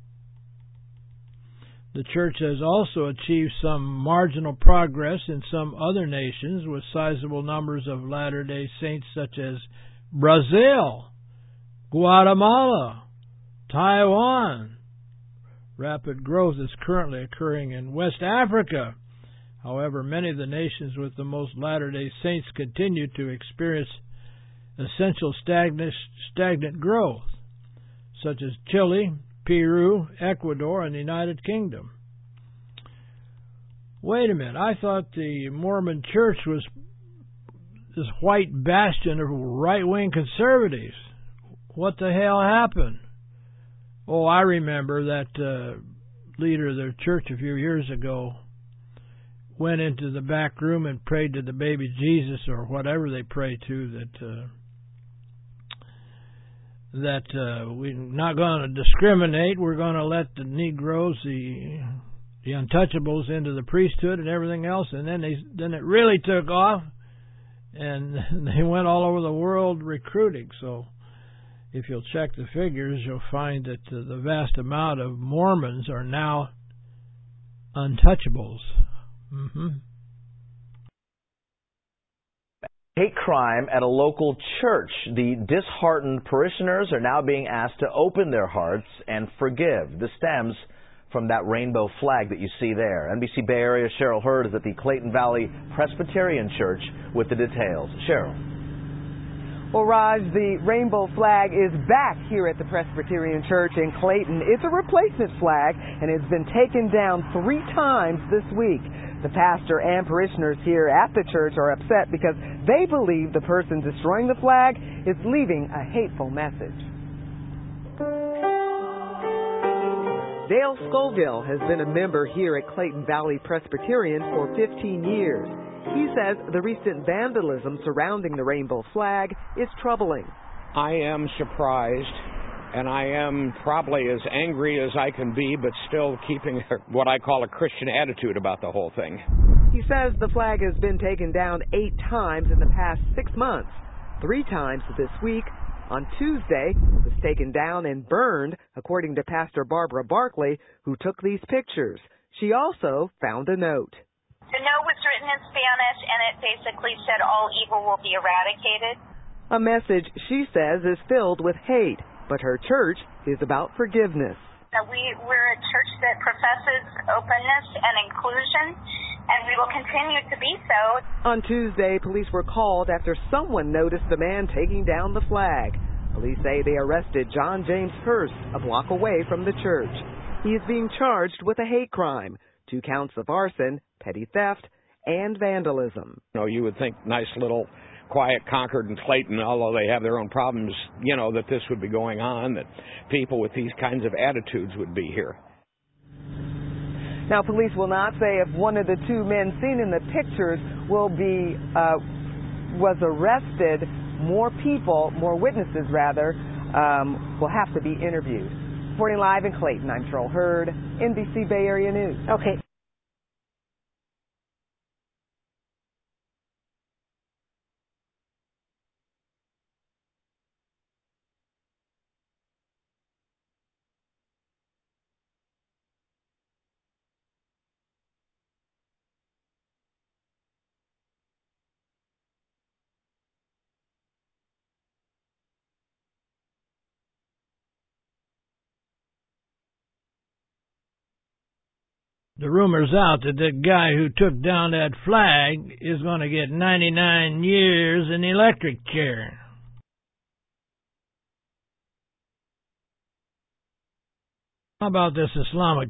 The church has also achieved some marginal progress in some other nations with sizable numbers of Latter-day Saints such as Brazil, Guatemala, Taiwan. Rapid growth is currently occurring in West Africa. However, many of the nations with the most Latter-day Saints continue to experience essential stagnant growth, such as Chile, Peru, Ecuador, and the United Kingdom. Wait a minute, I thought the Mormon Church was this white bastion of right-wing conservatives. What the hell happened? Oh, I remember that leader of the church a few years ago went into the back room and prayed to the baby Jesus or whatever they pray to, that we're not going to discriminate. We're going to let the Negroes, the untouchables, into the priesthood and everything else. And then it really took off, and they went all over the world recruiting. So if you'll check the figures, you'll find that the vast amount of Mormons are now untouchables. Mm-hmm. Hate crime at a local church. The disheartened parishioners are now being asked to open their hearts and forgive. This stems from that rainbow flag that you see there. NBC Bay Area Cheryl Hurd is at the Clayton Valley Presbyterian Church with the details. Cheryl. Well, Raj, the rainbow flag is back here at the Presbyterian Church in Clayton. It's a replacement flag, and it's been taken down 3 times this week. The pastor and parishioners here at the church are upset because they believe the person destroying the flag is leaving a hateful message. Dale Scoville has been a member here at Clayton Valley Presbyterian for 15 years. He says the recent vandalism surrounding the rainbow flag is troubling. I am surprised, and I am probably as angry as I can be, but still keeping what I call a Christian attitude about the whole thing. He says the flag has been taken down 8 times in the past 6 months, 3 times this week. On Tuesday, it was taken down and burned, according to Pastor Barbara Barkley, who took these pictures. She also found a note. The note was written in Spanish, and it basically said all evil will be eradicated. A message, she says, is filled with hate, but her church is about forgiveness. We're a church that professes openness and inclusion, and we will continue to be so. On Tuesday, police were called after someone noticed the man taking down the flag. Police say they arrested John James Hurst a block away from the church. He is being charged with a hate crime, 2 counts of arson, petty theft, and vandalism. You would think nice little quiet Concord and Clayton, although they have their own problems, that this would be going on, that people with these kinds of attitudes would be here. Now, police will not say if one of the 2 men seen in the pictures was arrested. More witnesses will have to be interviewed. Reporting live in Clayton, I'm Cheryl Hurd, NBC Bay Area News. Okay. The rumor's out that the guy who took down that flag is going to get 99 years in the electric chair. How about this Islamic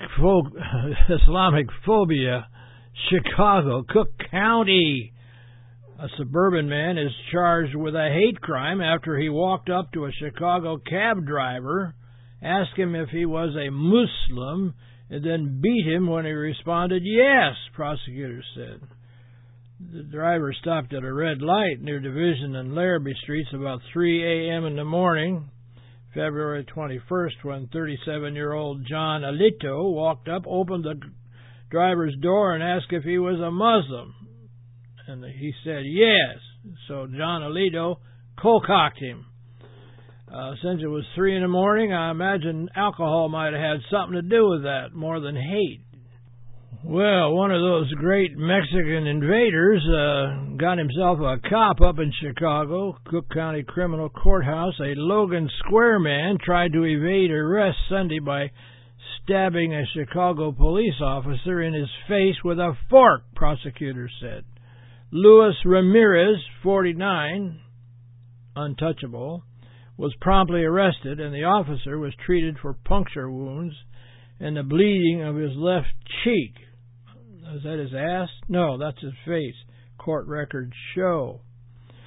phobia? Chicago, Cook County. A suburban man is charged with a hate crime after he walked up to a Chicago cab driver, asked him if he was a Muslim, and then beat him when he responded, yes, prosecutors said. The driver stopped at a red light near Division and Larrabee Streets about 3 a.m. in the morning, February 21st, when 37-year-old John Alito walked up, opened the driver's door, and asked if he was a Muslim. And he said yes. So John Alito cold-cocked him. Since it was 3 in the morning, I imagine alcohol might have had something to do with that, more than hate. Well, one of those great Mexican invaders got himself a cop up in Chicago, Cook County Criminal Courthouse. A Logan Square man tried to evade arrest Sunday by stabbing a Chicago police officer in his face with a fork, prosecutors said. Luis Ramirez, 49, untouchable, was promptly arrested, and the officer was treated for puncture wounds and the bleeding of his left cheek. Is that his ass? No, that's his face. Court records show.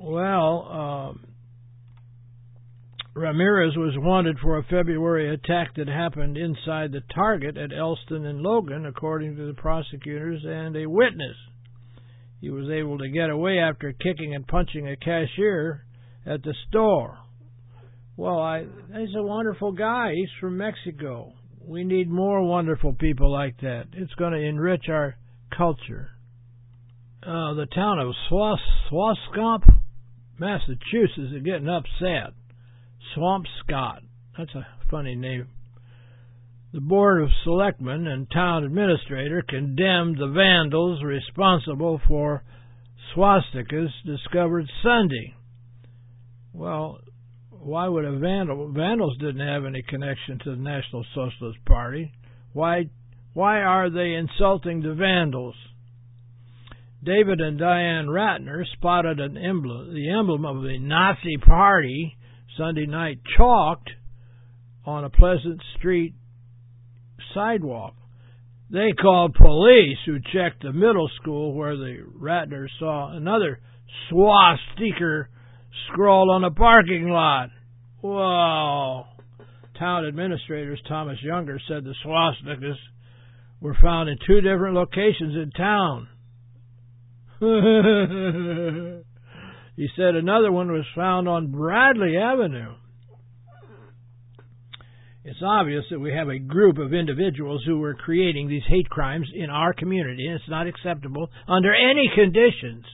Well, Ramirez was wanted for a February attack that happened inside the Target at Elston and Logan, according to the prosecutors and a witness. He was able to get away after kicking and punching a cashier at the store. Well, he's a wonderful guy. He's from Mexico. We need more wonderful people like that. It's going to enrich our culture. The town of Swampscott, Massachusetts is getting upset. Swampscott. That's a funny name. The Board of Selectmen and town administrator condemned the vandals responsible for swastikas discovered Sunday. Well, why would a vandal? Vandals didn't have any connection to the National Socialist Party. Why are they insulting the vandals? David and Diane Ratner spotted the emblem of the Nazi Party Sunday night chalked on a Pleasant Street sidewalk. They called police, who checked the middle school where the Ratners saw another swastika scrawled on the parking lot. Whoa! Town administrators Thomas Younger said the swastikas were found in 2 different locations in town. He said another one was found on Bradley Avenue. It's obvious that we have a group of individuals who were creating these hate crimes in our community, and it's not acceptable under any conditions.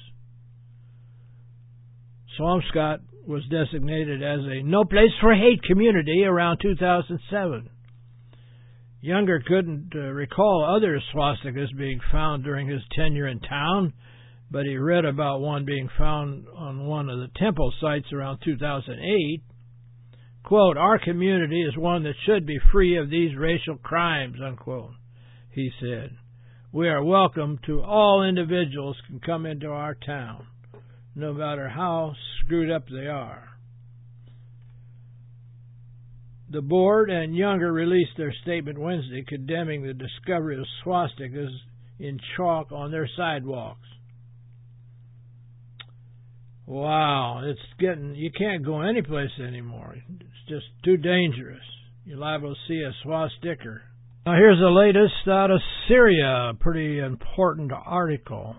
Swampscott was designated as a no place for hate community around 2007. Younger couldn't recall other swastikas being found during his tenure in town, but he read about one being found on one of the temple sites around 2008. Quote, our community is one that should be free of these racial crimes, unquote, he said. We are welcome to all individuals can come into our town, no matter how screwed up they are. The board and Younger released their statement Wednesday condemning the discovery of swastikas in chalk on their sidewalks. Wow, you can't go anyplace anymore. It's just too dangerous. You're liable to see a swastika. Now here's the latest out of Syria, a pretty important article.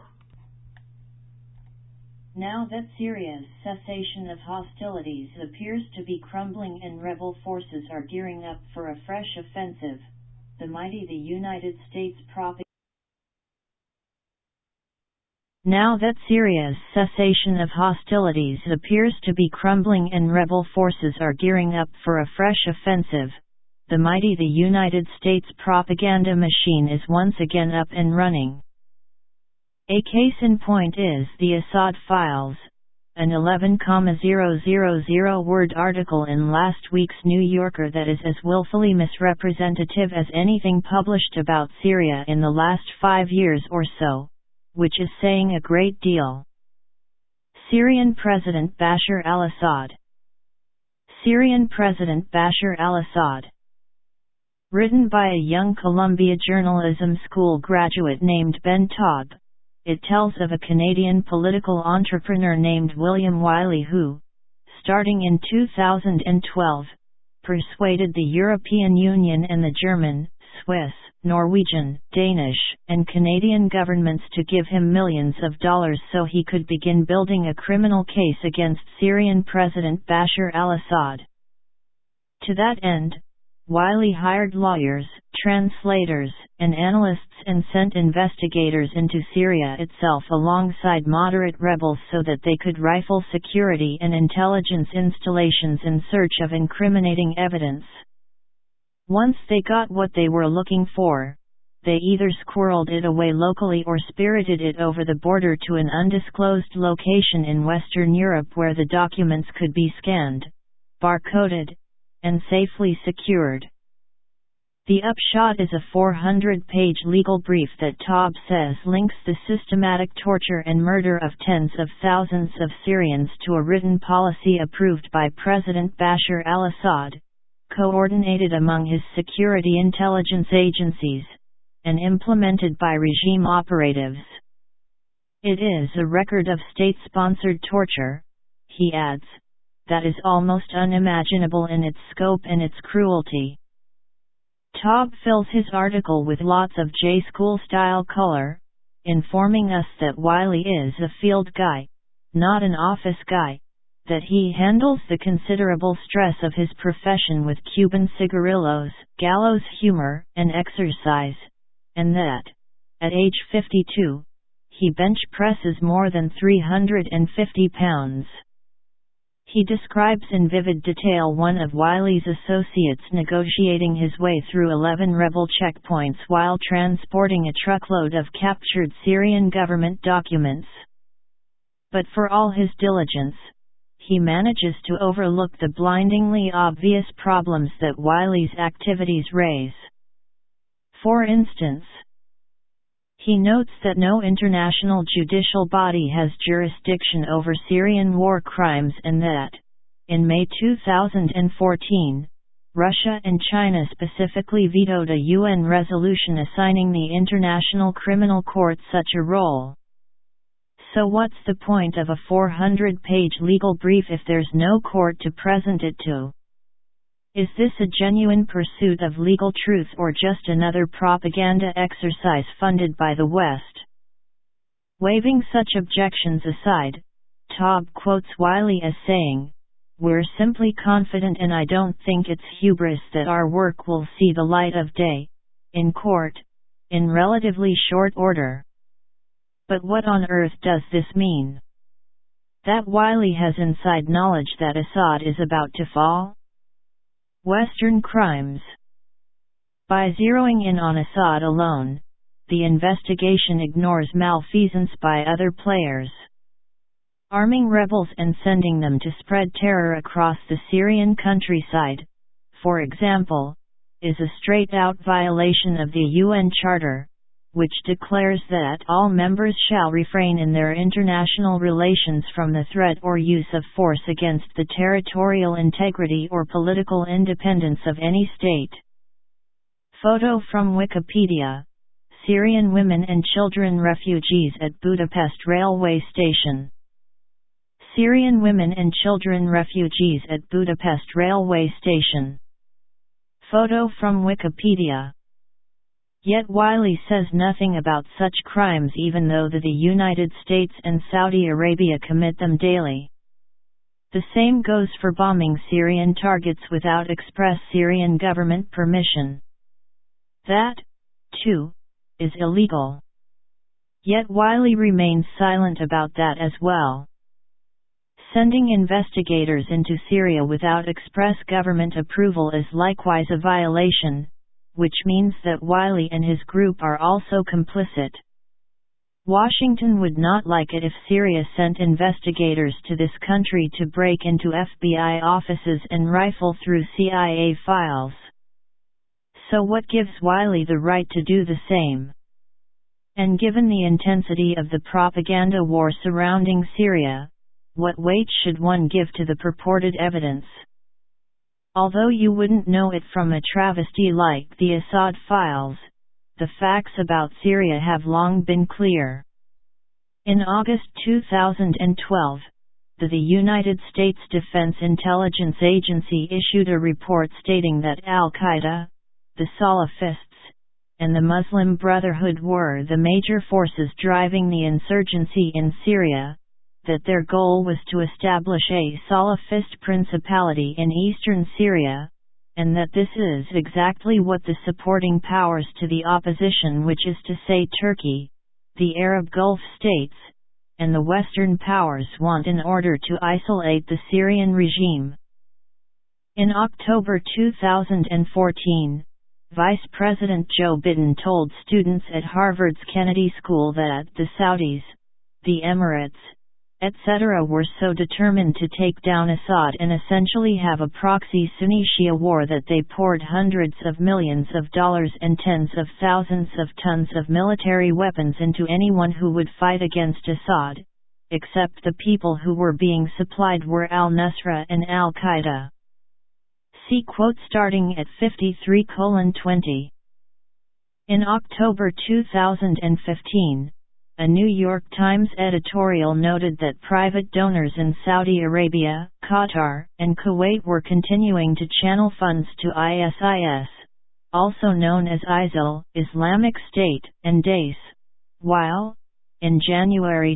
Now that Syria's cessation of hostilities appears to be crumbling and rebel forces are gearing up for a fresh offensive, the mighty United States propaganda. Now that Syria's cessation of hostilities appears to be crumbling and rebel forces are gearing up for a fresh offensive, the mighty United States propaganda machine is once again up and running. A case in point is the Assad Files, an 11,000-word article in last week's New Yorker that is as willfully misrepresentative as anything published about Syria in the last 5 years or so, which is saying a great deal. Syrian President Bashar al-Assad. Syrian President Bashar al-Assad. Written by a young Columbia Journalism School graduate named Ben Taub, it tells of a Canadian political entrepreneur named William Wiley who, starting in 2012, persuaded the European Union and the German, Swiss, Norwegian, Danish, and Canadian governments to give him millions of dollars so he could begin building a criminal case against Syrian President Bashar al-Assad. To that end, Wiley hired lawyers, translators, and analysts and sent investigators into Syria itself alongside moderate rebels so that they could rifle security and intelligence installations in search of incriminating evidence. Once they got what they were looking for, they either squirreled it away locally or spirited it over the border to an undisclosed location in Western Europe where the documents could be scanned, barcoded, and safely secured. The upshot is a 400-page legal brief that Taub says links the systematic torture and murder of tens of thousands of Syrians to a written policy approved by President Bashar al-Assad, coordinated among his security intelligence agencies, and implemented by regime operatives. It is a record of state-sponsored torture, he adds, that is almost unimaginable in its scope and its cruelty. Taub fills his article with lots of J-school-style color, informing us that Wiley is a field guy, not an office guy, that he handles the considerable stress of his profession with Cuban cigarillos, gallows humor, and exercise, and that, at age 52, he bench presses more than 350 pounds. He describes in vivid detail one of Wiley's associates negotiating his way through 11 rebel checkpoints while transporting a truckload of captured Syrian government documents. But for all his diligence, he manages to overlook the blindingly obvious problems that Wiley's activities raise. For instance, he notes that no international judicial body has jurisdiction over Syrian war crimes and that, in May 2014, Russia and China specifically vetoed a UN resolution assigning the International Criminal Court such a role. So what's the point of a 400-page legal brief if there's no court to present it to? Is this a genuine pursuit of legal truth or just another propaganda exercise funded by the West? Waving such objections aside, Taub quotes Wiley as saying, "We're simply confident and I don't think it's hubris that our work will see the light of day, in court, in relatively short order." But what on earth does this mean? That Wiley has inside knowledge that Assad is about to fall? Western crimes. By zeroing in on Assad alone, the investigation ignores malfeasance by other players. Arming rebels and sending them to spread terror across the Syrian countryside, for example, is a straight-out violation of the UN Charter, which declares that all members shall refrain in their international relations from the threat or use of force against the territorial integrity or political independence of any state. Photo from Wikipedia. Syrian women and children refugees at Budapest railway station. Syrian women and children refugees at Budapest railway station. Photo from Wikipedia. Yet Wiley says nothing about such crimes even though the United States and Saudi Arabia commit them daily. The same goes for bombing Syrian targets without express Syrian government permission. That, too, is illegal. Yet Wiley remains silent about that as well. Sending investigators into Syria without express government approval is likewise a violation, which means that Wiley and his group are also complicit. Washington would not like it if Syria sent investigators to this country to break into FBI offices and rifle through CIA files. So what gives Wiley the right to do the same? And given the intensity of the propaganda war surrounding Syria, what weight should one give to the purported evidence? Although you wouldn't know it from a travesty like the Assad files, the facts about Syria have long been clear. In August 2012, the United States Defense Intelligence Agency issued a report stating that Al-Qaeda, the Salafists, and the Muslim Brotherhood were the major forces driving the insurgency in Syria, that their goal was to establish a Salafist principality in eastern Syria, and that this is exactly what the supporting powers to the opposition, which is to say Turkey, the Arab Gulf states, and the Western powers want in order to isolate the Syrian regime. In October 2014, Vice President Joe Biden told students at Harvard's Kennedy School that the Saudis, the Emirates, etc. were so determined to take down Assad and essentially have a proxy Sunni-Shia war that they poured hundreds of millions of dollars and tens of thousands of tons of military weapons into anyone who would fight against Assad, except the people who were being supplied were al-Nusra and al-Qaeda. See quote starting at 53:20. In October 2015, A New York Times editorial noted that private donors in Saudi Arabia, Qatar, and Kuwait were continuing to channel funds to ISIS, also known as ISIL, Islamic State, and Daesh, while, in January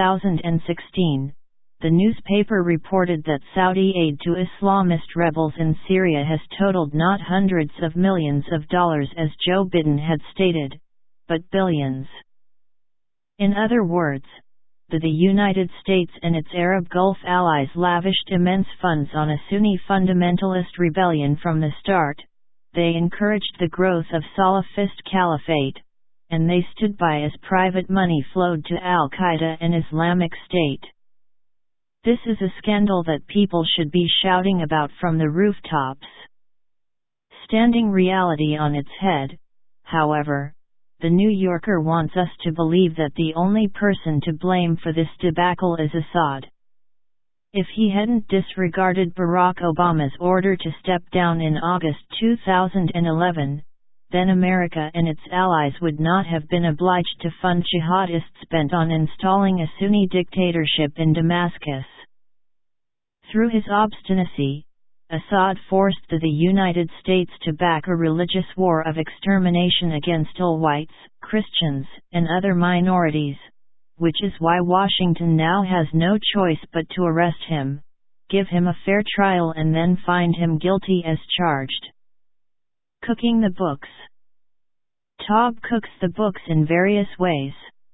2016, the newspaper reported that Saudi aid to Islamist rebels in Syria has totaled not hundreds of millions of dollars as Joe Biden had stated, but billions. In other words, the United States and its Arab Gulf allies lavished immense funds on a Sunni fundamentalist rebellion from the start. They encouraged the growth of Salafist caliphate, and they stood by as private money flowed to Al-Qaeda and Islamic State. This is a scandal that people should be shouting about from the rooftops. Standing reality on its head, however, the New Yorker wants us to believe that the only person to blame for this debacle is Assad. If he hadn't disregarded Barack Obama's order to step down in August 2011, then America and its allies would not have been obliged to fund jihadists bent on installing a Sunni dictatorship in Damascus. Through his obstinacy, Assad forced the United States to back a religious war of extermination against all whites, Christians, and other minorities, which is why Washington now has no choice but to arrest him, give him a fair trial and then find him guilty as charged. Cooking the books. Taub cooks the books in various ways.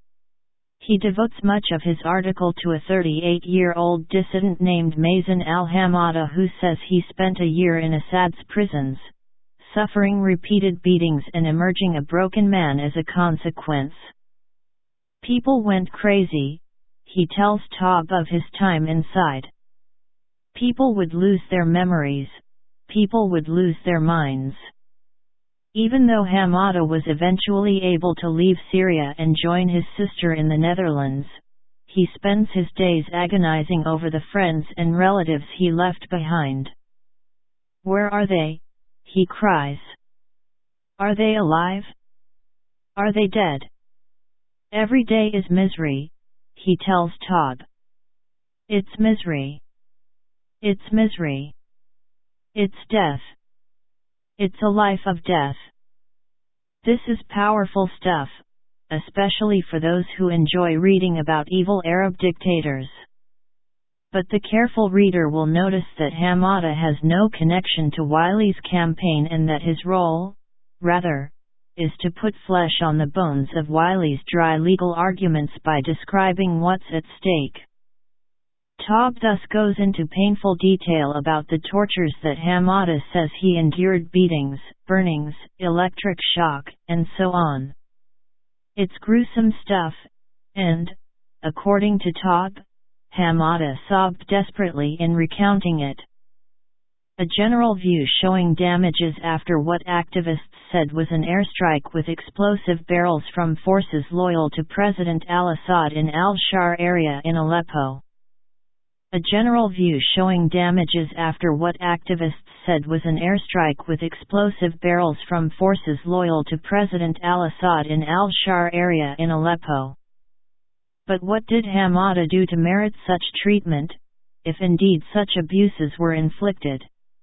He devotes much of his article to a 38-year-old dissident named Mazen al-Hamada who says he spent a year in Assad's prisons, suffering repeated beatings and emerging a broken man as a consequence. People went crazy, he tells Taub of his time inside. People would lose their memories, people would lose their minds. Even though Hamada was eventually able to leave Syria and join his sister in the Netherlands, he spends his days agonizing over the friends and relatives he left behind. Where are they? He cries. Are they alive? Are they dead? Every day is misery, he tells Taub. It's misery. It's misery. It's death. It's a life of death. This is powerful stuff, especially for those who enjoy reading about evil Arab dictators. But the careful reader will notice that Hamada has no connection to Wiley's campaign and that his role, rather, is to put flesh on the bones of Wiley's dry legal arguments by describing what's at stake. Taub thus goes into painful detail about the tortures that Hamada says he endured: beatings, burnings, electric shock, and so on. It's gruesome stuff, and, according to Taub, Hamada sobbed desperately in recounting it. A general view showing damages after what activists said was an airstrike with explosive barrels from forces loyal to President al-Assad in al-Shar area in Aleppo. A general view showing damages after what activists said was an airstrike with explosive barrels from forces loyal to President al-Assad in al-Shar area in Aleppo. But what did Hamada do to merit such treatment, if indeed such abuses were inflicted?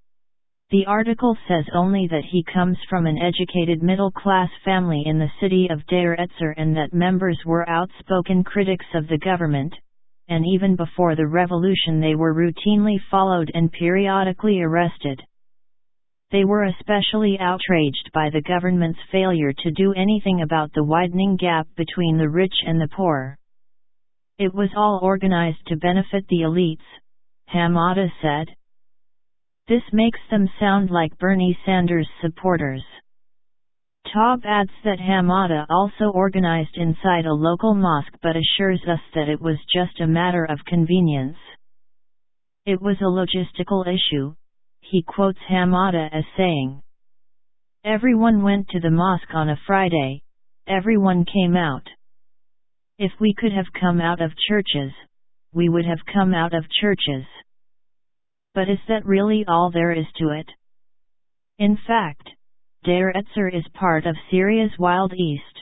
The article says only that he comes from an educated middle-class family in the city of Deir Ezzor and that members were outspoken critics of the government, and even before the revolution they were routinely followed and periodically arrested. They were especially outraged by the government's failure to do anything about the widening gap between the rich and the poor. It was all organized to benefit the elites, Hamada said. This makes them sound like Bernie Sanders supporters. Taub adds that Hamada also organized inside a local mosque but assures us that it was just a matter of convenience. It was a logistical issue, he quotes Hamada as saying. Everyone went to the mosque on a Friday, everyone came out. If we could have come out of churches, we would have come out of churches. But is that really all there is to it? In fact, Deir Ezzor is part of Syria's Wild East,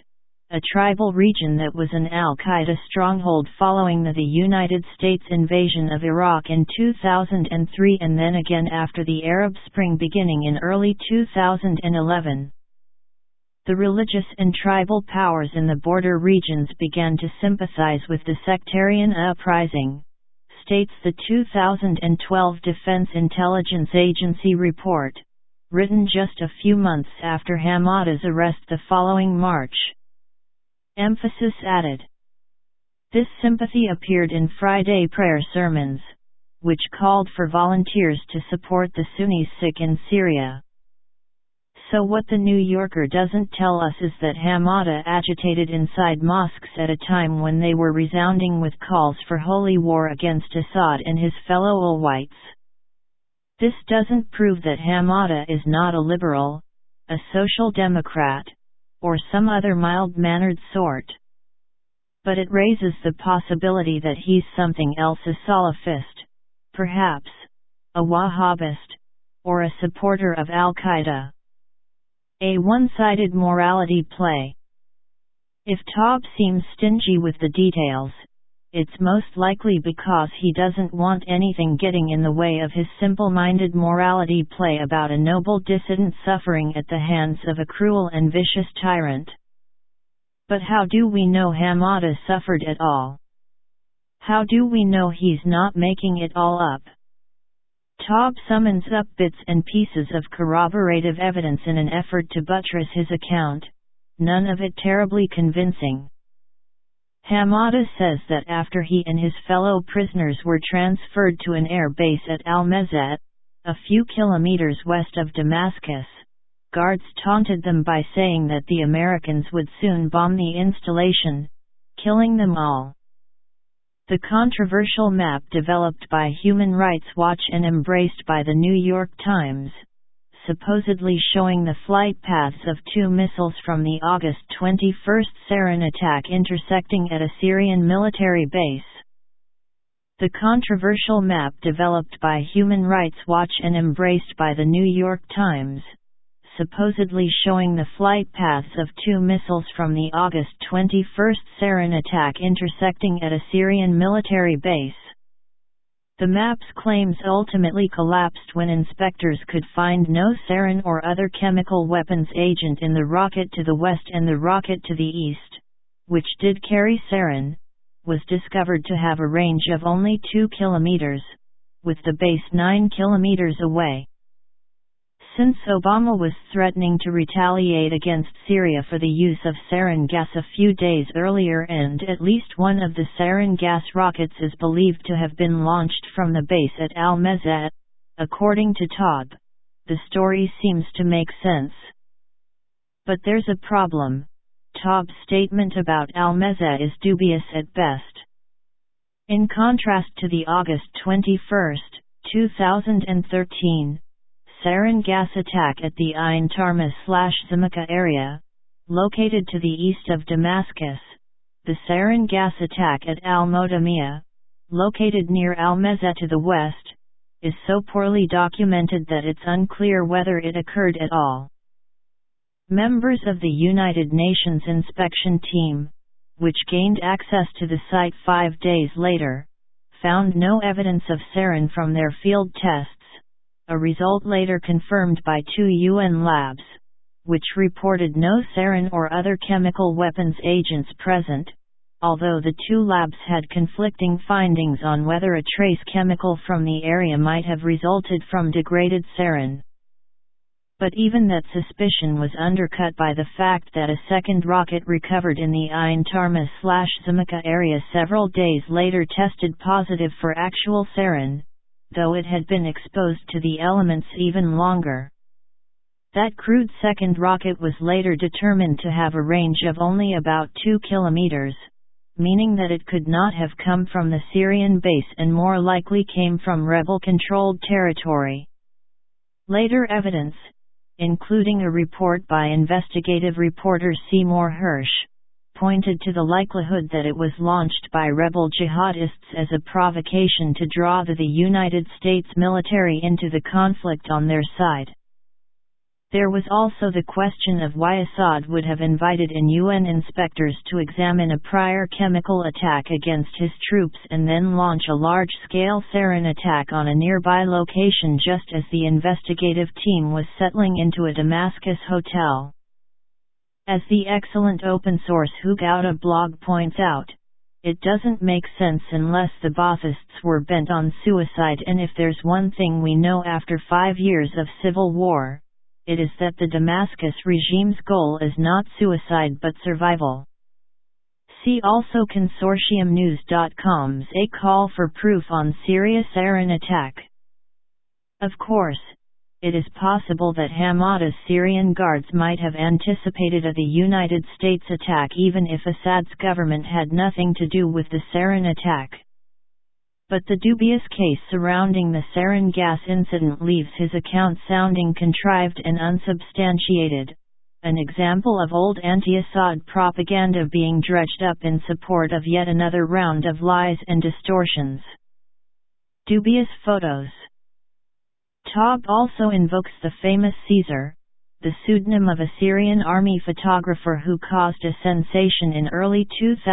a tribal region that was an al-Qaeda stronghold following the United States invasion of Iraq in 2003 and then again after the Arab Spring beginning in early 2011. The religious and tribal powers in the border regions began to sympathize with the sectarian uprising, states the 2012 Defense Intelligence Agency report, written just a few months after Hamada's arrest the following March. Emphasis added. This sympathy appeared in Friday prayer sermons, which called for volunteers to support the Sunnis sick in Syria. So what the New Yorker doesn't tell us is that Hamada agitated inside mosques at a time when they were resounding with calls for holy war against Assad and his fellow Alawites. This doesn't prove that Hamada is not a liberal, a social democrat, or some other mild-mannered sort. But it raises the possibility that he's something else, a Salafist, perhaps, a Wahhabist, or a supporter of al-Qaeda. A one-sided morality play. If Taub seems stingy with the details, it's most likely because he doesn't want anything getting in the way of his simple-minded morality play about a noble dissident suffering at the hands of a cruel and vicious tyrant. But how do we know Hamada suffered at all? How do we know he's not making it all up? Taub summons up bits and pieces of corroborative evidence in an effort to buttress his account, none of it terribly convincing. Hamada says that after he and his fellow prisoners were transferred to an air base at Al-Mezat, a few kilometers west of Damascus, guards taunted them by saying that the Americans would soon bomb the installation, killing them all. The controversial map developed by Human Rights Watch and embraced by the New York Times, supposedly showing the flight paths of two missiles from the August 21 sarin attack intersecting at a Syrian military base. The controversial map developed by Human Rights Watch and embraced by the New York Times, supposedly showing the flight paths of two missiles from the August 21 sarin attack intersecting at a Syrian military base. The map's claims ultimately collapsed when inspectors could find no sarin or other chemical weapons agent in the rocket to the west, and the rocket to the east, which did carry sarin, was discovered to have a range of only 2 kilometers, with the base 9 kilometers away. Since Obama was threatening to retaliate against Syria for the use of sarin gas a few days earlier, and at least one of the sarin gas rockets is believed to have been launched from the base at Al-Mezat, according to Taub, the story seems to make sense. But there's a problem. Taub's statement about Al-Mezat is dubious at best. In contrast to the August 21, 2013, sarin gas attack at the Ain Tarma/Zamaka area, located to the east of Damascus, the sarin gas attack at Al-Modamiyah, located near Al-Mezat to the west, is so poorly documented that it's unclear whether it occurred at all. Members of the United Nations inspection team, which gained access to the site 5 days later, found no evidence of sarin from their field tests, a result later confirmed by 2 UN labs, which reported no sarin or other chemical weapons agents present, although the 2 labs had conflicting findings on whether a trace chemical from the area might have resulted from degraded sarin. But even that suspicion was undercut by the fact that a second rocket recovered in the Ain Tarma/Zamaka area several days later tested positive for actual sarin, though it had been exposed to the elements even longer. That crude second rocket was later determined to have a range of only about 2 kilometers, meaning that it could not have come from the Syrian base and more likely came from rebel-controlled territory. Later evidence, including a report by investigative reporter Seymour Hersh, pointed to the likelihood that it was launched by rebel jihadists as a provocation to draw the United States military into the conflict on their side. There was also the question of why Assad would have invited in UN inspectors to examine a prior chemical attack against his troops and then launch a large-scale sarin attack on a nearby location just as the investigative team was settling into a Damascus hotel. As the excellent open-source Hugauta blog points out, it doesn't make sense unless the Baathists were bent on suicide, and if there's one thing we know after 5 years of civil war, it is that the Damascus regime's goal is not suicide but survival. See also ConsortiumNews.com's A Call for Proof on Syria sarin attack. Of course, it is possible that Hamada's Syrian guards might have anticipated the United States attack even if Assad's government had nothing to do with the sarin attack. But the dubious case surrounding the sarin gas incident leaves his account sounding contrived and unsubstantiated, an example of old anti-Assad propaganda being dredged up in support of yet another round of lies and distortions. Dubious photos. Taub also invokes the famous Caesar, the pseudonym of a Syrian army photographer who caused a sensation in early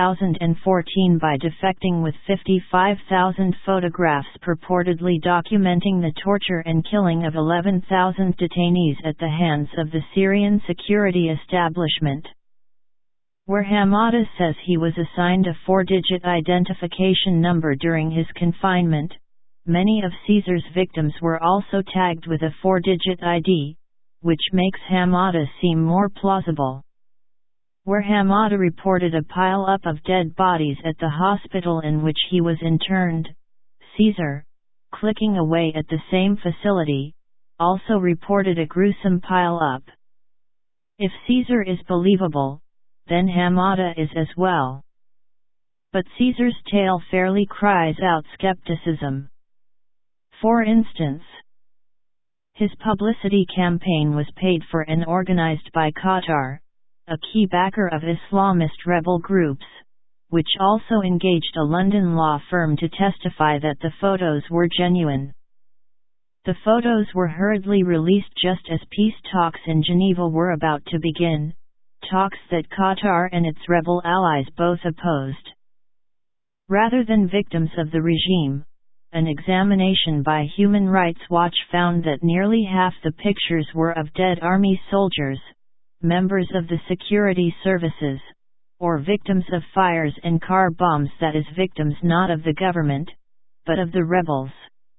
2014 by defecting with 55,000 photographs purportedly documenting the torture and killing of 11,000 detainees at the hands of the Syrian security establishment. Where Hamada says he was assigned a 4-digit identification number during his confinement, many of Caesar's victims were also tagged with a 4-digit ID, which makes Hamada seem more plausible. Where Hamada reported a pile-up of dead bodies at the hospital in which he was interned, Caesar, clicking away at the same facility, also reported a gruesome pile-up. If Caesar is believable, then Hamada is as well. But Caesar's tale fairly cries out skepticism. For instance, his publicity campaign was paid for and organized by Qatar, a key backer of Islamist rebel groups, which also engaged a London law firm to testify that the photos were genuine. The photos were hurriedly released just as peace talks in Geneva were about to begin, talks that Qatar and its rebel allies both opposed. Rather than victims of the regime, an examination by Human Rights Watch found that nearly half the pictures were of dead army soldiers, members of the security services, or victims of fires and car bombs, that is, victims not of the government, but of the rebels.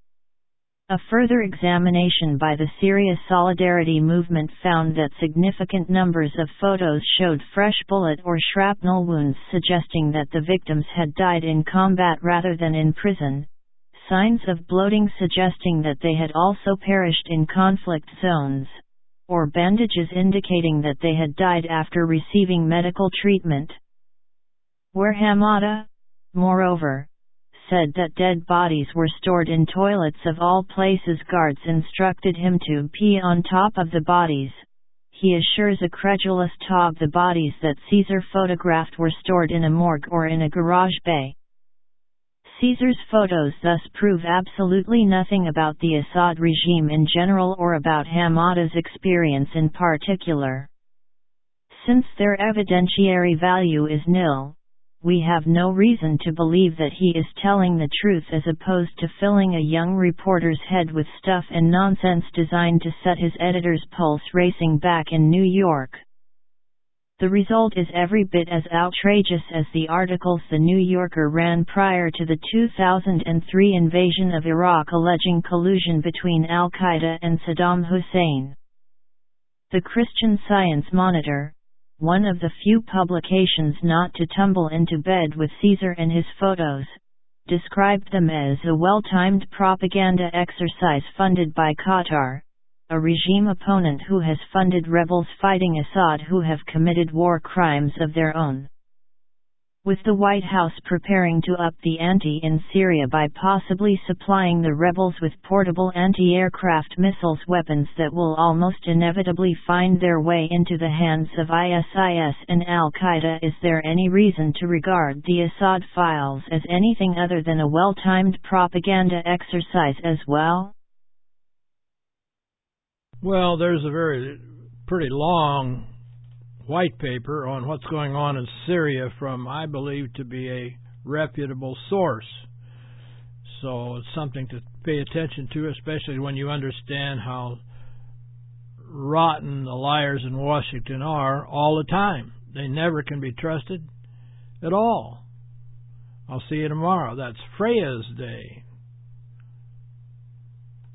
A further examination by the Syria Solidarity Movement found that significant numbers of photos showed fresh bullet or shrapnel wounds, suggesting that the victims had died in combat rather than in prison, signs of bloating suggesting that they had also perished in conflict zones, or bandages indicating that they had died after receiving medical treatment. Where Hamada, moreover, said that dead bodies were stored in toilets of all places, guards instructed him to pee on top of the bodies, he assures a credulous Taub the bodies that Caesar photographed were stored in a morgue or in a garage bay. Caesar's photos thus prove absolutely nothing about the Assad regime in general or about Hamada's experience in particular. Since their evidentiary value is nil, we have no reason to believe that he is telling the truth, as opposed to filling a young reporter's head with stuff and nonsense designed to set his editor's pulse racing back in New York. The result is every bit as outrageous as the articles The New Yorker ran prior to the 2003 invasion of Iraq alleging collusion between al-Qaeda and Saddam Hussein. The Christian Science Monitor, one of the few publications not to tumble into bed with Caesar and his photos, described them as a well-timed propaganda exercise funded by Qatar, a regime opponent who has funded rebels fighting Assad who have committed war crimes of their own. With the White House preparing to up the ante in Syria by possibly supplying the rebels with portable anti-aircraft missiles, weapons that will almost inevitably find their way into the hands of ISIS and al-Qaeda, is there any reason to regard the Assad files as anything other than a well-timed propaganda exercise as well? Well, there's a pretty long white paper on what's going on in Syria from, I believe, to be a reputable source. So it's something to pay attention to, especially when you understand how rotten the liars in Washington are all the time. They never can be trusted at all. I'll see you tomorrow. That's Freya's Day.